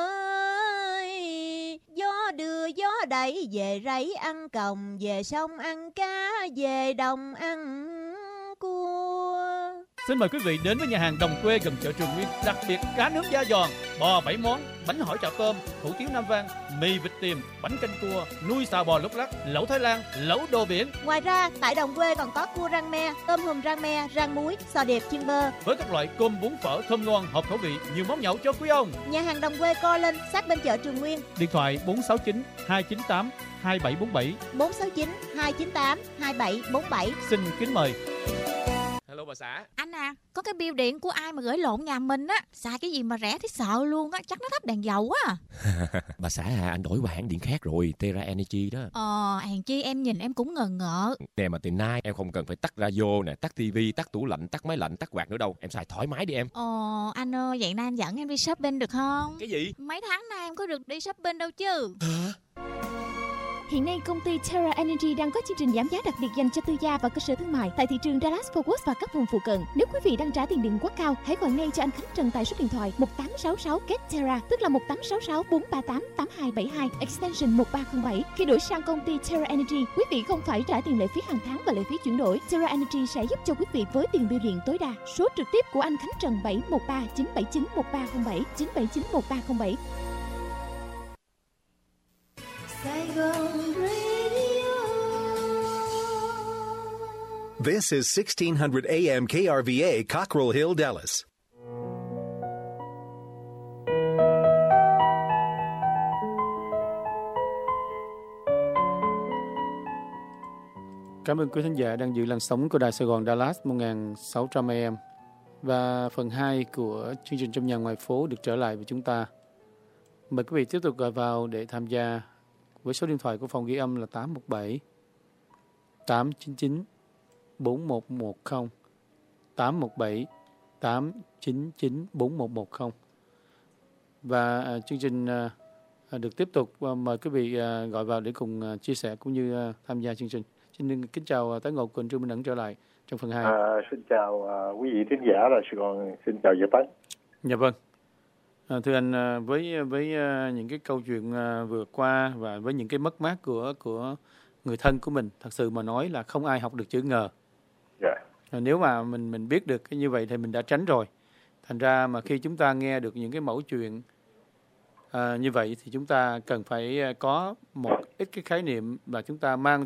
ơi, gió đưa gió đẩy về rẫy ăn còng, về sông ăn cá, về đồng ăn cua. Xin mời quý vị đến với nhà hàng Đồng Quê gần chợ Trường Nguyên, đặc biệt cá nước da giòn, bò 7 món, bánh hỏi chảo tôm, hủ tiếu Nam Vang, mì vịt tiềm, bánh canh cua, nuôi xào bò lúc lắc, lẩu Thái Lan, lẩu đồ biển. Ngoài ra, tại Đồng Quê còn có cua rang me, tôm hùm rang me, rang muối, sò điệp chiên bơ. Với các loại cơm bún phở thơm ngon, hợp khẩu vị, nhiều món nhậu cho quý ông. Nhà hàng Đồng Quê co lên sát bên chợ Trường Nguyên. Điện thoại 469 298 2747. 469 298 2747. Xin kính mời. Hello bà xã. Anh à, có cái bill điện của ai mà gửi lộn nhà mình á, xài cái gì mà rẻ thấy sợ luôn á, chắc nó thắp đèn dầu á. Bà xã à, anh đổi qua hãng điện khác rồi, Terra Energy đó. Hèn chi em nhìn em cũng ngờ ngợ. Nè mà từ nay em không cần phải tắt radio nè, tắt tivi, tắt tủ lạnh, tắt máy lạnh, tắt quạt nữa đâu, em xài thoải mái đi em. Anh ơi, vậy nay anh dẫn em đi shopping được không? Cái gì? Mấy tháng nay em có được đi shopping đâu chứ. Hả? Hiện nay công ty Terra Energy đang có chương trình giảm giá đặc biệt dành cho tư gia và cơ sở thương mại tại thị trường Dallas Fort Worth và các vùng phụ cận. Nếu quý vị đang trả tiền điện quá cao, hãy gọi ngay cho anh Khánh Trần tại số điện thoại 1866 Get Terra, tức là 1866 438 8272 extension 1307. Khi đổi sang công ty Terra Energy, quý vị không phải trả tiền lệ phí hàng tháng và lệ phí chuyển đổi. Terra Energy sẽ giúp cho quý vị với tiền bill điện tối đa. Số trực tiếp của anh Khánh Trần 713 979 1307 979 1307. This is 1600 AM KRVA, Cockrell Hill, Dallas. Cảm ơn quý thính giả đang giữ làn sóng của Đài Sài Gòn Dallas 1600 AM. Và phần 2 của chương trình Trong Nhà Ngoài Phố được trở lại với chúng ta. Mời quý vị tiếp tục gọi vào để tham gia với số điện thoại của phòng ghi âm là 817 899 4110, 817 899 4110. Và chương trình được tiếp tục. Mời quý vị gọi vào để cùng chia sẻ cũng như tham gia chương trình. Xin kính chào Tấn Ngọc, Quỳnh Trương Minh Ẩn trở lại trong phần 2. Xin chào quý vị thính giả là Sài Gòn, xin chào Việt Tấn. Dạ vâng. Thưa anh, với những cái câu chuyện vừa qua và với những cái mất mát của người thân của mình, thật sự mà nói là không ai học được chữ ngờ. Yeah. Nếu mà mình biết được cái như vậy thì mình đã tránh rồi. Thành ra mà khi chúng ta nghe được những cái mẩu chuyện như vậy thì chúng ta cần phải có một ít cái khái niệm và chúng ta mang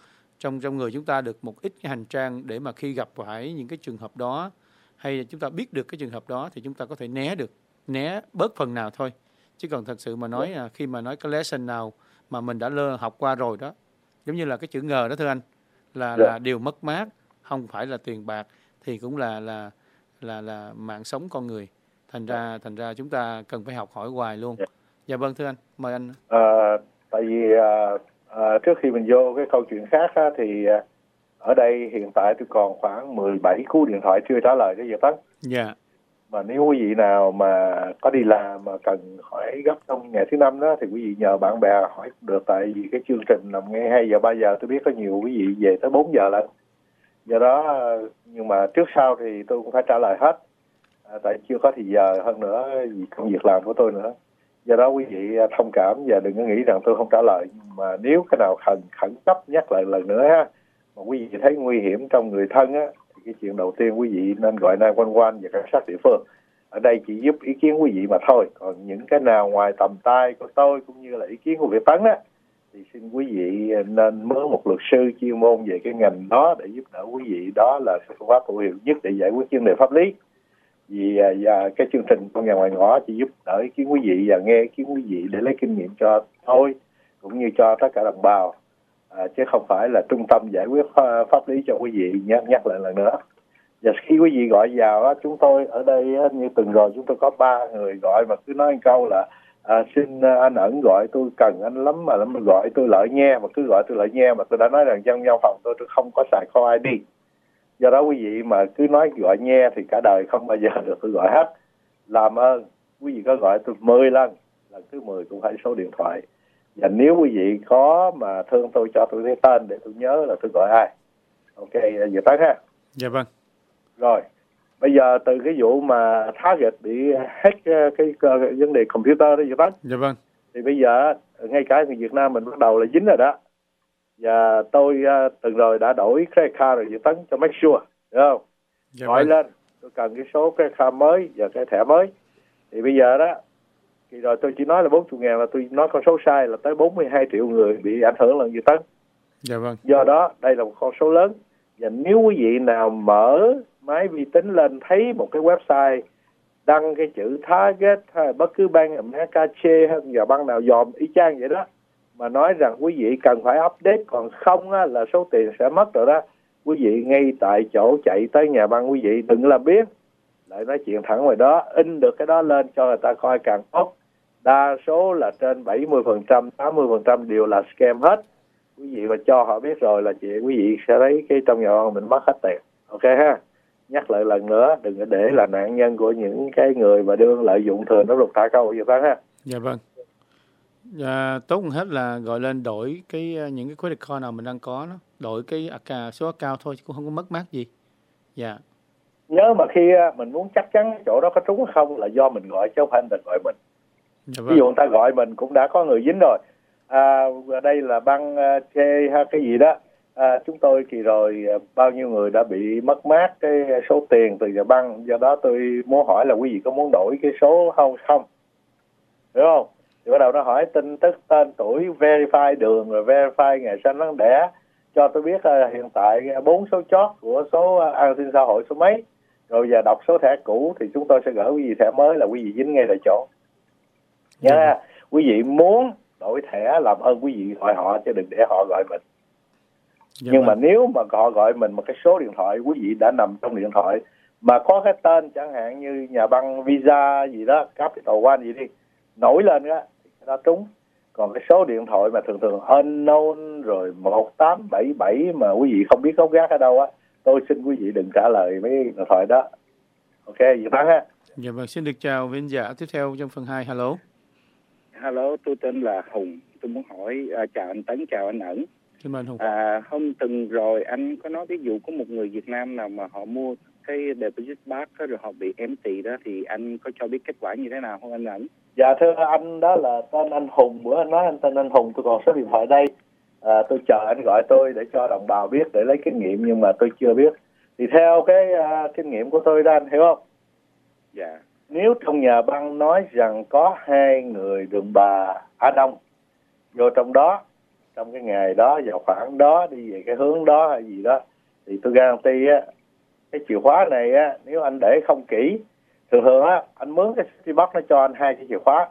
trong người chúng ta được một ít cái hành trang để mà khi gặp phải những cái trường hợp đó hay là chúng ta biết được cái trường hợp đó thì chúng ta có thể né bớt phần nào thôi. Chứ còn thật sự mà nói là khi mà nói cái lesson nào mà mình đã học qua rồi đó, giống như là cái chữ ngờ đó thưa anh, là điều mất mát, không phải là tiền bạc thì cũng là mạng sống con người. Thành ra chúng ta cần phải học hỏi hoài luôn. Dạ vâng thưa anh, mời anh. Tại vì trước khi mình vô cái câu chuyện khác á, thì ở đây hiện tại tôi còn khoảng 17 cú điện thoại chưa trả lời cho Việt Tấn. Dạ. Mà nếu quý vị nào mà có đi làm mà cần hỏi gấp trong ngày thứ 5 đó thì quý vị nhờ bạn bè hỏi được, tại vì cái chương trình làm nghe 2 giờ 3 giờ tôi biết có nhiều quý vị về tới 4 giờ lận. Do đó nhưng mà trước sau thì tôi cũng phải trả lời hết. Tại chưa có thì giờ hơn nữa vì công việc làm của tôi nữa. Do đó quý vị thông cảm và đừng có nghĩ rằng tôi không trả lời. Nhưng mà nếu cái nào khẩn cấp nhắc lại lần nữa ha, mà quý vị thấy nguy hiểm trong người thân á, thì cái chuyện đầu tiên quý vị nên gọi 911 và cảnh sát địa phương. Ở đây chỉ giúp ý kiến quý vị mà thôi. Còn những cái nào ngoài tầm tay của tôi cũng như là ý kiến của Việt Tấn á, thì xin quý vị nên mướn một luật sư chuyên môn về cái ngành đó để giúp đỡ quý vị. Đó là phương pháp hữu hiệu nhất để giải quyết vấn đề pháp lý. Vì cái chương trình Trong Nhà Ngoài Ngõ chỉ giúp đỡ ý kiến quý vị và nghe ý kiến quý vị để lấy kinh nghiệm cho tôi cũng như cho tất cả đồng bào, chứ không phải là trung tâm giải quyết pháp lý cho quý vị. Nhắc lại lần nữa. Và khi quý vị gọi vào, chúng tôi ở đây như tuần rồi chúng tôi có 3 người gọi mà cứ nói một câu là xin anh Ẩn gọi tôi cần anh lắm mà gọi tôi lợi nha, mà cứ gọi tôi lợi nha, mà tôi đã nói rằng trong văn phòng tôi không có xài kho ID. Do đó quý vị mà cứ nói gọi nha thì cả đời không bao giờ được tôi gọi hết. Làm ơn quý vị có gọi tôi 10 lần thứ 10 cũng phải số điện thoại. Và nếu quý vị có mà thương tôi cho tôi cái tên để tôi nhớ là tôi gọi ai. Ok, giờ tới ha. Dạ vâng. Rồi, bây giờ từ cái vụ mà target bị hack cái vấn đề computer đó giờ tới. Dạ vâng. Thì bây giờ ngay cả người Việt Nam mình bắt đầu là dính rồi đó. Và tôi từng rồi đã đổi credit card rồi Việt Tấn cho make sure, đúng không? Dạ gọi vâng. lên, tôi cần cái số credit card mới và cái thẻ mới. Thì bây giờ đó, thì rồi tôi chỉ nói là 40.000 là tôi nói con số sai là tới 42 triệu người bị ảnh hưởng lần Việt Tấn. Dạ vâng. Do đó đây là một con số lớn. Và nếu quý vị nào mở máy vi tính lên thấy một cái website đăng cái chữ target hay bất cứ bang America chê hay nhà băng nào dòm y chang vậy đó, mà nói rằng quý vị cần phải update, còn không á, là số tiền sẽ mất rồi đó. Quý vị ngay tại chỗ chạy tới nhà băng, quý vị đừng làm biếng, lại nói chuyện thẳng ngoài đó, in được cái đó lên cho người ta coi càng tốt. Đa số là trên 70%, 80% đều là scam hết. Quý vị mà cho họ biết rồi là quý vị sẽ thấy cái trong nhà băng mình mất hết tiền. Ok ha. Nhắc lại lần nữa, đừng có để là nạn nhân của những cái người mà đương lợi dụng thường nó lục thả câu vậy ta ha. Dạ vâng. Tốt hơn hết là gọi lên đổi những cái credit card nào mình đang có đó, đổi cái số account thôi chứ cũng không có mất mát gì. Dạ. Nhớ mà khi mình muốn chắc chắn chỗ đó có trúng hay không là do mình gọi chứ không phải người ta gọi mình. Dạ vâng. Ví dụ người ta gọi mình cũng đã có người dính rồi. Đây là băng chê hay cái gì đó. Chúng tôi kỳ rồi bao nhiêu người đã bị mất mát cái số tiền từ nhà băng. Do đó tôi muốn hỏi là quý vị có muốn đổi cái số không? Đúng không? Thì bắt đầu nó hỏi tin tức, tên tuổi, verify đường, rồi verify ngày sinh tháng đẻ, cho tôi biết hiện tại 4 số chót của số an sinh xã hội số mấy, rồi giờ đọc số thẻ cũ thì chúng tôi sẽ gửi quý vị thẻ mới là quý vị dính ngay tại chỗ. Nha, quý vị muốn đổi thẻ làm ơn quý vị gọi họ chứ đừng để họ gọi mình. Nhưng mà nếu mà họ gọi mình một cái số điện thoại quý vị đã nằm trong điện thoại mà có cái tên chẳng hạn như nhà băng Visa gì đó, Capital One gì đi, nổi lên đó, đó trúng. Còn cái số điện thoại mà thường unknown rồi 1877 mà quý vị không biết gốc gác ở đâu á, tôi xin quý vị đừng trả lời mấy điện thoại đó. Ok, vậy Thắng ha. Dạ vâng, xin được chào vị giả tiếp theo trong phần 2. Hello. Hello, tôi tên là Hùng. Tôi muốn hỏi, chào anh Tấn, chào anh Ẩn. Xin mời anh Hùng. Hôm tuần rồi anh có nói ví dụ có một người Việt Nam nào mà họ mua cái deposit box đó, rồi họ bị empty đó, thì anh có cho biết kết quả như thế nào không anh Ẩn? Dạ thưa anh, đó là tên anh Hùng. Bữa anh nói anh tên anh Hùng, tôi còn số điện thoại đây. Tôi chờ anh gọi tôi để cho đồng bào biết để lấy kinh nghiệm, nhưng mà tôi chưa biết. Thì theo cái kinh nghiệm của tôi đó, anh hiểu không? Dạ. Nếu trong nhà băng nói rằng có 2 người đàn bà Á Đông vô trong đó, trong cái ngày đó, vào khoảng đó, đi về cái hướng đó hay gì đó, thì tôi guarantee á, cái chìa khóa này á, nếu anh để không kỹ, thường á, anh mướn cái City Box nó cho anh 2 cái chìa khóa,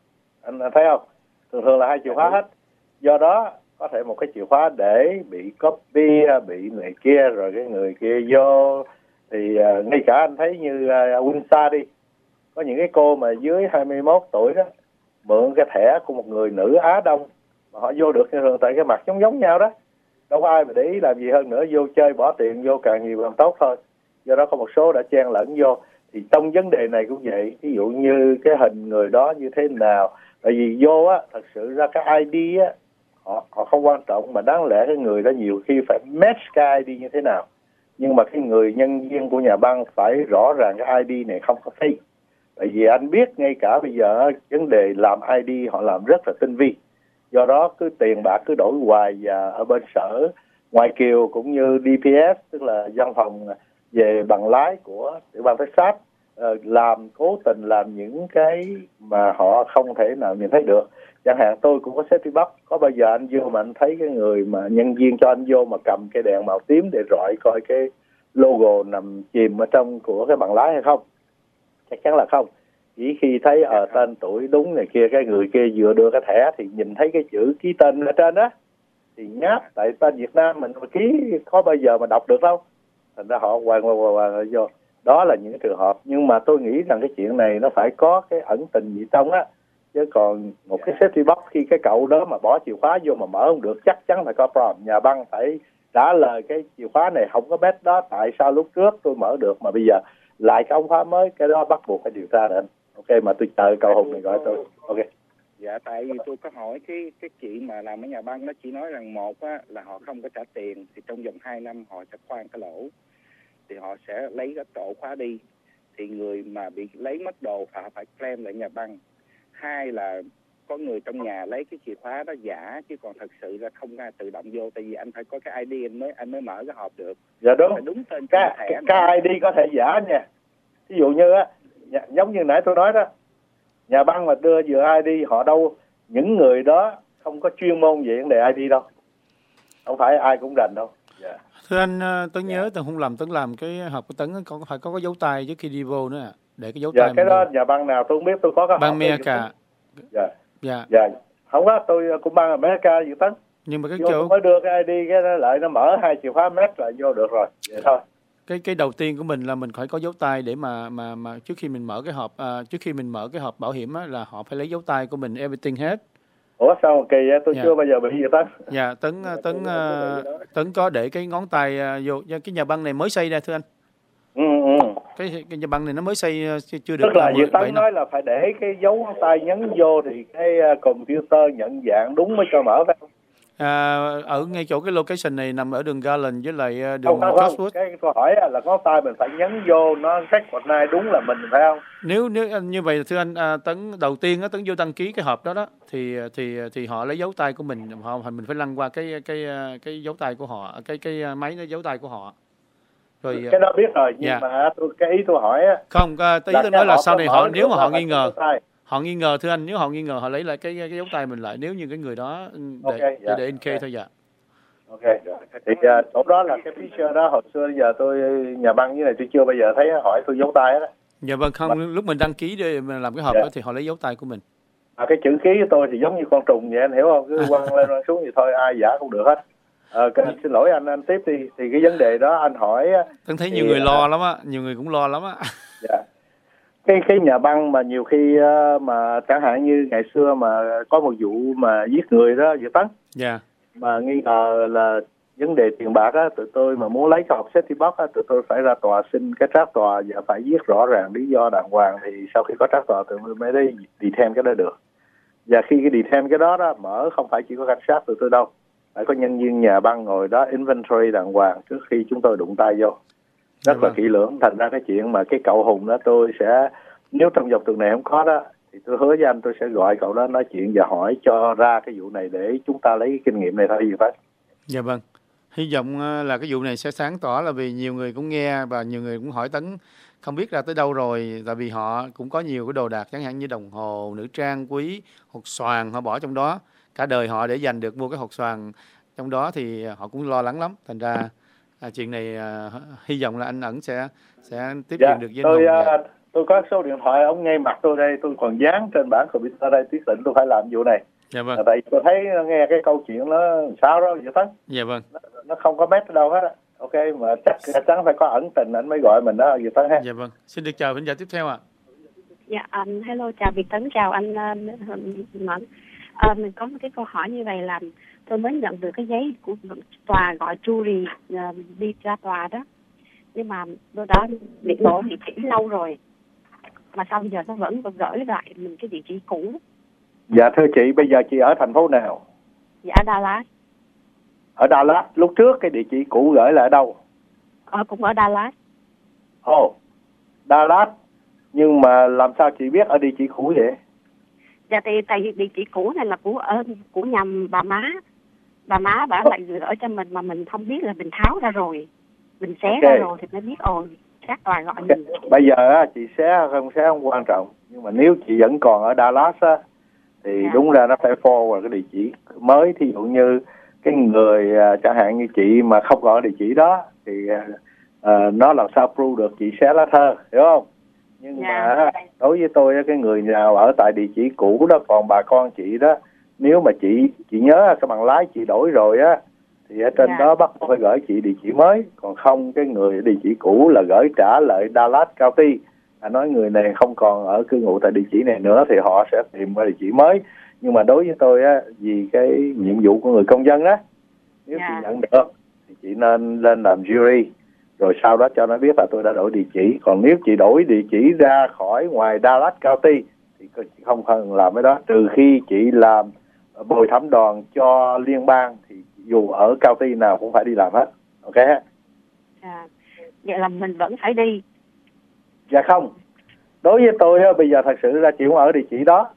anh thấy không? Thường là 2 chìa khóa hết. Do đó có thể một cái chìa khóa để bị copy, bị người kia, rồi cái người kia vô. Thì ngay cả anh thấy như Winsa đi, có những cái cô mà dưới 21 tuổi đó mượn cái thẻ của một người nữ Á Đông mà họ vô được, thường tại cái mặt giống nhau đó, đâu có ai mà để ý làm gì hơn nữa, vô chơi bỏ tiền vô càng nhiều càng tốt thôi. Do đó có một số đã chen lẫn vô. Thì trong vấn đề này cũng vậy, ví dụ như cái hình người đó như thế nào, tại vì vô á, thật sự ra cái ID á, họ không quan trọng, mà đáng lẽ cái người đó nhiều khi phải match cái ID như thế nào. Nhưng mà cái người nhân viên của nhà băng phải rõ ràng cái ID này không có fake. Tại vì anh biết ngay cả bây giờ vấn đề làm ID họ làm rất là tinh vi. Do đó cứ tiền bạc cứ đổi hoài, và ở bên sở Ngoại kiều cũng như DPS, tức là văn phòng về bằng lái của tiểu bang Texas, làm cố tình làm những cái mà họ không thể nào nhìn thấy được. Chẳng hạn tôi cũng có safety box, có bao giờ anh vô mà anh thấy cái người mà nhân viên cho anh vô mà cầm cái đèn màu tím để rọi coi cái logo nằm chìm ở trong của cái bằng lái hay không? Chắc chắn là không. Chỉ khi thấy tên tuổi đúng này kia, cái người kia vừa đưa cái thẻ thì nhìn thấy cái chữ ký tên ở trên đó thì nháp, tại tên Việt Nam mình ký có bao giờ mà đọc được đâu, thành ra họ hoàng vô. Đó là những cái trường hợp. Nhưng mà tôi nghĩ rằng cái chuyện này nó phải có cái ẩn tình gì trong á, chứ còn một cái safety box khi cái cậu đó mà bỏ chìa khóa vô mà mở không được, chắc chắn phải có problem. Nhà băng phải trả lời cái chìa khóa này không có match đó, tại sao lúc trước tôi mở được mà bây giờ lại cái ống khóa mới, cái đó bắt buộc phải điều tra đến. Ok, mà tôi chờ cậu Hùng này gọi tôi. Ok. Dạ, tại vì tôi có hỏi cái chị mà làm ở nhà băng đó, chỉ nói rằng một á, là họ không có trả tiền thì trong vòng 2 năm họ sẽ khoan cái lỗ, thì họ sẽ lấy cái ổ khóa đi, thì người mà bị lấy mất đồ họ phải claim lại nhà băng. 2 là có người trong nhà lấy cái chìa khóa đó giả, chứ còn thật sự là không ai tự động vô, tại vì anh phải có cái ID anh mới mở cái hộp được. Dạ đúng. Phải đúng tên cái ID có thể giả nha. Ví dụ như á, giống như nãy tôi nói đó, nhà băng mà đưa vừa ID họ đâu, những người đó không có chuyên môn về vấn đề ID đâu, không phải ai cũng rành đâu. Yeah. Thưa anh, Tấn nhớ Tấn không lầm, Tấn làm cái hộp của Tấn phải có cái dấu tay trước khi đi vô nữa, để cái dấu tay. Cái đó nhà băng nào tôi không biết, tôi có cái băng America. Dạ. Không có, tôi cũng băng America gì Tấn. Nhưng mà cái chỗ mới đưa cái ID cái nó lại nó mở 2 chìa khóa match là vô được rồi. Vậy thôi. Cái đầu tiên của mình là mình phải có dấu tay để mà trước khi mình mở cái hộp trước khi mình mở cái hộp bảo hiểm á, là họ phải lấy dấu tay của mình everything hết. Ủa sao kỳ vậy? Tôi chưa bao giờ bị gì Tấn. Dạ, Tấn có để cái ngón tay vô. Cái nhà băng này mới xây ra thưa anh. Cái nhà băng này nó mới xây chưa được. Tức là Việt Tấn nói là phải để cái dấu ngón tay nhấn vô thì cái computer nhận dạng đúng mới cho mở phải không? Ở ngay chỗ cái location này nằm ở đường Garland với lại đường Costwood. Cái câu hỏi là ngón tay mình phải nhấn vô nó cách một nay đúng là mình phải không? Nếu như vậy thưa anh, Tấn đầu tiên Tấn vô đăng ký cái hộp đó thì họ lấy dấu tay của mình phải lăn qua cái dấu tay của họ, cái máy nó dấu tay của họ. Rồi, cái đó biết rồi, nhưng mà cái ý tôi hỏi á, không, ý tôi nói là sau này họ nếu mà họ nghi ngờ thưa anh, nếu họ nghi ngờ họ lấy lại cái dấu tay mình lại, nếu như cái người đó để in kê thôi. Dạ. Ok. Thì chỗ đó là cái feature đó hồi xưa giờ tôi nhà băng như này tôi chưa bao giờ thấy hỏi tôi dấu tay đó. Dạ vâng, không, lúc mình đăng ký để mình làm cái hộp đó thì họ lấy dấu tay của mình. Cái chữ ký của tôi thì giống như con trùng vậy anh hiểu không, cứ quăng lên quăng xuống thì thôi, ai giả cũng được hết. Xin lỗi anh tiếp đi. Thì cái vấn đề đó anh hỏi. Tôi thấy nhiều người lo lắm á, nhiều người cũng lo lắm á. Dạ. Cái nhà băng mà nhiều khi mà chẳng hạn như ngày xưa mà có một vụ mà giết người đó, Việt Tấn. Dạ. Mà nghi ngờ là vấn đề tiền bạc á, tụi tôi mà muốn lấy cái hộp safety box á, tụi tôi phải ra tòa xin cái trác tòa và phải viết rõ ràng lý do đàng hoàng, thì sau khi có trác tòa tụi tôi mới đi detain cái đó được. Và khi cái detain cái đó mở không phải chỉ có cảnh sát tụi tôi đâu, phải có nhân viên nhà băng ngồi đó inventory đàng hoàng trước khi chúng tôi đụng tay vô, rất là kỹ lưỡng. Thành ra cái chuyện mà cái cậu Hùng đó tôi sẽ, nếu trong vòng tuần này không có đó thì tôi hứa với anh tôi sẽ gọi cậu đó nói chuyện và hỏi cho ra cái vụ này để chúng ta lấy cái kinh nghiệm này thôi gì phải. Dạ vâng. Hy vọng là cái vụ này sẽ sáng tỏ, là vì nhiều người cũng nghe và nhiều người cũng hỏi Tấn không biết ra tới đâu rồi, tại vì họ cũng có nhiều cái đồ đạc chẳng hạn như đồng hồ, nữ trang quý, hột xoàn họ bỏ trong đó cả đời họ để dành được mua cái hột xoàn trong đó, thì họ cũng lo lắng lắm. Thành ra chuyện này hy vọng là anh Ẩn sẽ tiếp nhận được với anh Hùng. Tôi có số điện thoại ông ngay mặt tôi đây, tôi còn dán trên bảng computer đây, quyết định tôi phải làm vụ này. Dạ vâng. Tại tôi thấy nghe cái câu chuyện nó sao đó vậy Tấn. Dạ vâng. Nó không có mét ở đâu hết á. Ok, mà chắc chắn phải có ẩn tình anh mới gọi mình đó vậy Tấn ha. Dạ vâng. Xin được chào thính giả tiếp theo ạ. Dạ hello, chào Việt Tấn, chào anh Mẫn. Mình có một cái câu hỏi như vậy là tôi mới nhận được cái giấy của tòa gọi jury đi ra tòa đó, nhưng mà tôi đã bị đổ địa chỉ lâu rồi, mà sau giờ nó vẫn gửi lại mình cái địa chỉ cũ. Dạ thưa chị, bây giờ chị ở thành phố nào? Dạ Dallas. Ở Dallas. Lúc trước cái địa chỉ cũ gửi là ở đâu? Cũng ở Dallas. Dallas. Nhưng mà làm sao chị biết ở địa chỉ cũ vậy? Dạ thì tại vì địa chỉ cũ này là của nhà bà má. Bà má bà lại gửi cho mình mà mình không biết, là mình tháo ra rồi, mình xé ra rồi thì mới biết các tòa gọi mình. Bây giờ chị xé không quan trọng, nhưng mà nếu chị vẫn còn ở Dallas á thì đúng ra nó phải forward cái địa chỉ mới. Thí dụ như cái người chẳng hạn như chị mà không còn ở địa chỉ đó thì nó làm sao prove được chị xé lá thơ, hiểu không? Nhưng mà đối với tôi cái người nào ở tại địa chỉ cũ đó, còn bà con chị đó, nếu mà chị nhớ cái bằng lái chị đổi rồi á thì ở trên đó bắt phải gửi chị địa chỉ mới, còn không cái người địa chỉ cũ là gửi trả lại Dallas County, nói người này không còn ở cư ngụ tại địa chỉ này nữa thì họ sẽ tìm qua địa chỉ mới. Nhưng mà đối với tôi á, vì cái nhiệm vụ của người công dân á, nếu chị nhận được thì chị nên lên làm jury, rồi sau đó cho nó biết là tôi đã đổi địa chỉ. Còn nếu chị đổi địa chỉ ra khỏi ngoài Dallas County thì chị không cần làm cái đó, trừ khi chị làm bồi thẩm đoàn cho liên bang thì dù ở county nào cũng phải đi làm hết. Ok. Vậy là mình vẫn phải đi? Dạ không. Đối với tôi bây giờ thật sự ra chị không ở địa chỉ đó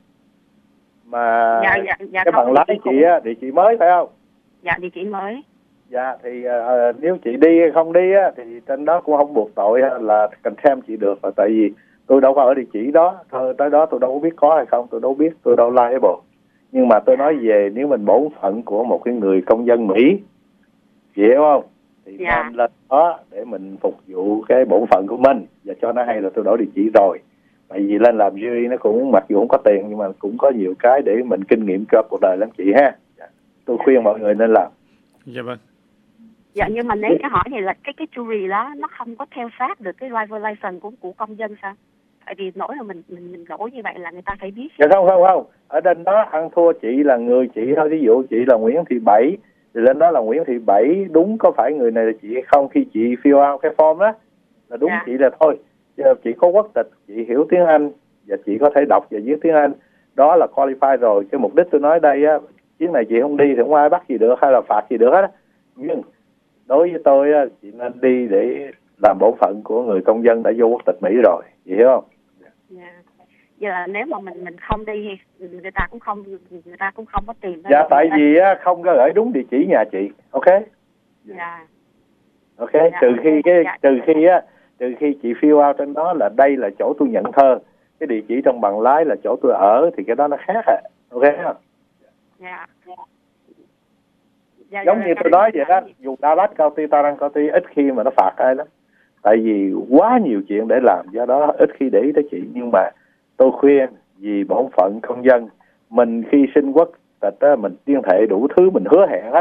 mà cái bằng lái chị á, địa chỉ mới phải không? Dạ địa chỉ mới. Dạ thì nếu chị đi hay không đi á thì trên đó cũng không buộc tội là contempt chị được, là tại vì tôi đâu có ở địa chỉ đó, tới đó tôi đâu có biết có hay không, tôi đâu biết, tôi đâu liable. Nhưng mà tôi nói về nếu mình bổn phận của một cái người công dân Mỹ, chị hiểu không? Thì nên lên đó để mình phục vụ cái bổn phận của mình và cho nó hay là tôi đổi địa chỉ rồi. Tại vì lên làm jury nó cũng mặc dù không có tiền nhưng mà cũng có nhiều cái để mình kinh nghiệm cho cuộc đời lắm chị ha. Tôi khuyên mọi người nên làm. Dạ vâng. Dạ nhưng mà nếu cái hỏi này là cái jury đó nó không có theo sát được cái driver license của công dân sao? Tại vì lỗi là mình lỗi như vậy là người ta phải biết. Dạ không. Ở trên đó ăn thua chị là người chị thôi. Ví dụ chị là Nguyễn Thị Bảy thì lên đó là Nguyễn Thị Bảy, đúng có phải người này là chị hay không, khi chị fill out cái form đó là đúng chị là thôi. Chị có quốc tịch, chị hiểu tiếng Anh và chị có thể đọc và viết tiếng Anh, đó là qualify rồi. Cái mục đích tôi nói đây á, chuyến này chị không đi thì không ai bắt gì được hay là phạt gì được hết. Nhưng đối với tôi á, chị nên đi để làm bổn phận của người công dân đã vô quốc tịch Mỹ rồi, chị hiểu không? Giờ là nếu mà mình không đi người ta cũng không có tìm. Dạ tại vì á, không có gửi đúng địa chỉ nhà chị. Ok. Dạ. Ok. Trừ khi chị fill out trên đó là đây là chỗ tôi nhận thơ, cái địa chỉ trong bằng lái là chỗ tôi ở thì cái đó nó khác à. Ok không? Dạ. Giống như tôi nói vậy đó, dù Dallas County, Tarrant County ít khi mà nó phạt ai lắm. Tại vì quá nhiều chuyện để làm, do đó ít khi để ý tới chị. Nhưng mà tôi khuyên vì bổn phận công dân, mình khi xin quốc tịch mình tuyên thệ đủ thứ, mình hứa hẹn hết,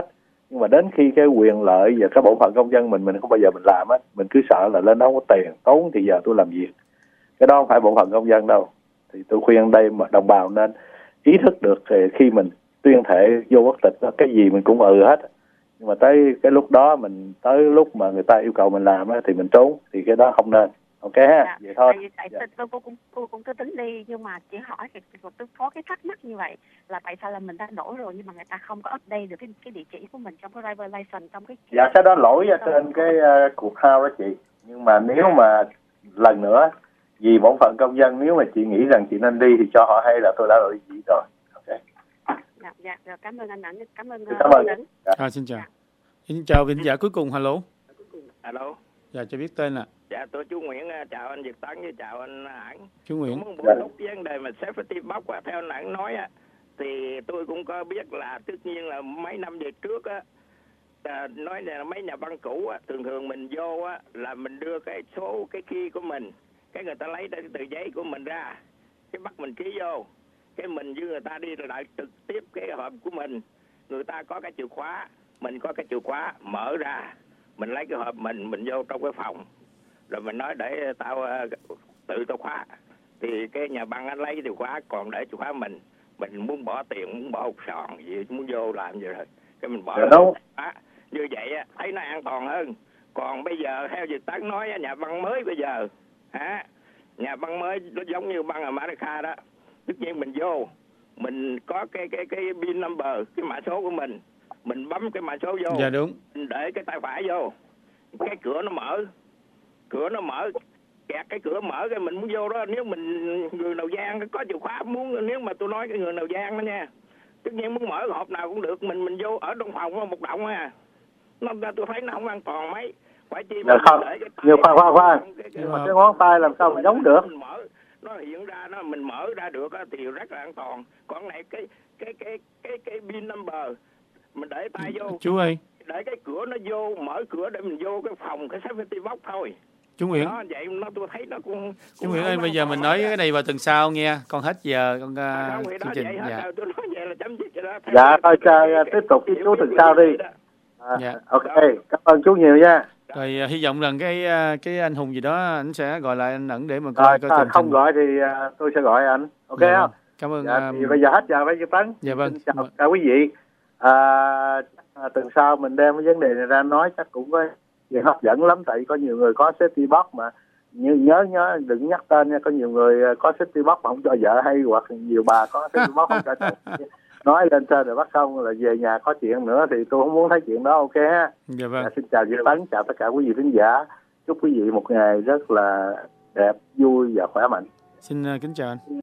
Nhưng mà đến khi cái quyền lợi và cái bộ phận công dân mình không bao giờ mình làm á, mình cứ sợ là lên đó không có tiền, tốn thì giờ tôi làm việc. Cái đó không phải bộ phận công dân đâu. Thì tôi khuyên đây mà đồng bào nên ý thức được khi mình tuyên thệ vô quốc tịch đó, cái gì mình cũng hết. Nhưng mà tới cái lúc đó tới lúc mà người ta yêu cầu mình làm á, thì mình trốn, thì cái đó không nên. Ok ha, vậy thôi. Tôi cũng cứ tính đi, nhưng mà chỉ hỏi tôi có cái thắc mắc như vậy là tại sao là mình đã đổi rồi nhưng mà người ta không có update được cái địa chỉ của mình trong cái driver license, trong cái Dạ cái đó lỗi trên cái cuộc hao đó chị. Nhưng mà nếu mà lần nữa vì bổn phận công dân, nếu mà chị nghĩ rằng chị nên đi thì cho họ hay là tôi đã đổi vị rồi. Ok. Dạ, rồi cảm ơn anh Ẩn, cảm ơn. Xin chào. Xin chào vị khán giả cuối cùng, alo. Alo. Dạ, cho biết tên ạ. Dạ, tôi chú Nguyễn, chào anh Việt Tấn với chào anh Ẩn. Chú Nguyễn. Muốn một lúc vấn đề mà safety box theo anh Ẩn nói á, thì tôi cũng có biết là tất nhiên là mấy năm về trước á, nói là mấy nhà băng cũ á, thường mình vô á là mình đưa cái số cái key của mình, cái người ta lấy cái tờ giấy của mình ra, cái bắt mình ký vô, cái mình với người ta đi lại trực tiếp cái hộp của mình, người ta có cái chìa khóa, mình có cái chìa khóa, mở ra mình lấy cái hộp mình vô trong cái phòng, rồi mình nói để tao tự tao khóa, thì cái nhà băng anh lấy chìa khóa còn để chìa khóa mình muốn bỏ tiền, muốn bỏ hột sòn gì, muốn vô làm vậy rồi cái mình bỏ đâu. Như vậy thấy nó an toàn hơn. Còn bây giờ theo Việt Tấn nói nhà băng mới bây giờ nhà băng mới nó giống như băng ở America đó, tất nhiên mình vô mình có cái pin number, cái mã số của mình bấm cái mã số vô. Dạ đúng. Mình để cái tay phải vô, cái cửa nó mở, kẹt cái cửa mở cái mình muốn vô đó. Nếu mình người nào gian có chìa khóa, nếu mà tôi nói cái người nào gian đó nha, tất nhiên muốn mở hộp nào cũng được, mình vô ở trong phòng một động tôi thấy nó không an toàn mấy. Phải chi mà không, nhiều khoan. Nhưng mà cái ngón tay làm sao mà giống được? Mình mở nó hiện ra mình mở ra được thì rất là an toàn. Còn này cái pin number mình để tay vô. Chú ơi. Để cái cửa nó vô, mở cửa để mình vô cái phòng cái safety box thôi. Chú Nguyễn. Đó, vậy tôi thấy nó cũng chú Nguyễn ơi, bây giờ mình nói cái này vào tuần sau nghe, con hết giờ con chương trình. Dạ. Tôi nói vậy là chấm dứt rồi đó. Dạ thôi tiếp tục với chú tuần sau đi. Dạ. Ok, cảm ơn chú nhiều nha. Rồi hy vọng rằng cái anh Hùng gì đó anh sẽ gọi lại anh Ẩn để mà coi không gọi thì tôi sẽ gọi anh. Ok dạ, không? Cảm ơn. Thì bây giờ hết giờ với Việt Tấn. Dạ vâng. Xin chào quý vị. Tuần sau mình đem cái vấn đề này ra nói chắc cũng có gì hấp dẫn lắm, tại có nhiều người có safety box mà nhớ đừng nhắc tên nha, có nhiều người có safety box mà không cho vợ hay, hoặc nhiều bà có safety box không cho chồng. Nói lên trên rồi bắt xong là về nhà có chuyện nữa thì tôi không muốn thấy chuyện đó. Ok ha. Dạ vâng. Xin chào Việt Tấn, chào tất cả quý vị khán giả, chúc quý vị một ngày rất là đẹp, vui và khỏe mạnh. Xin kính chào anh.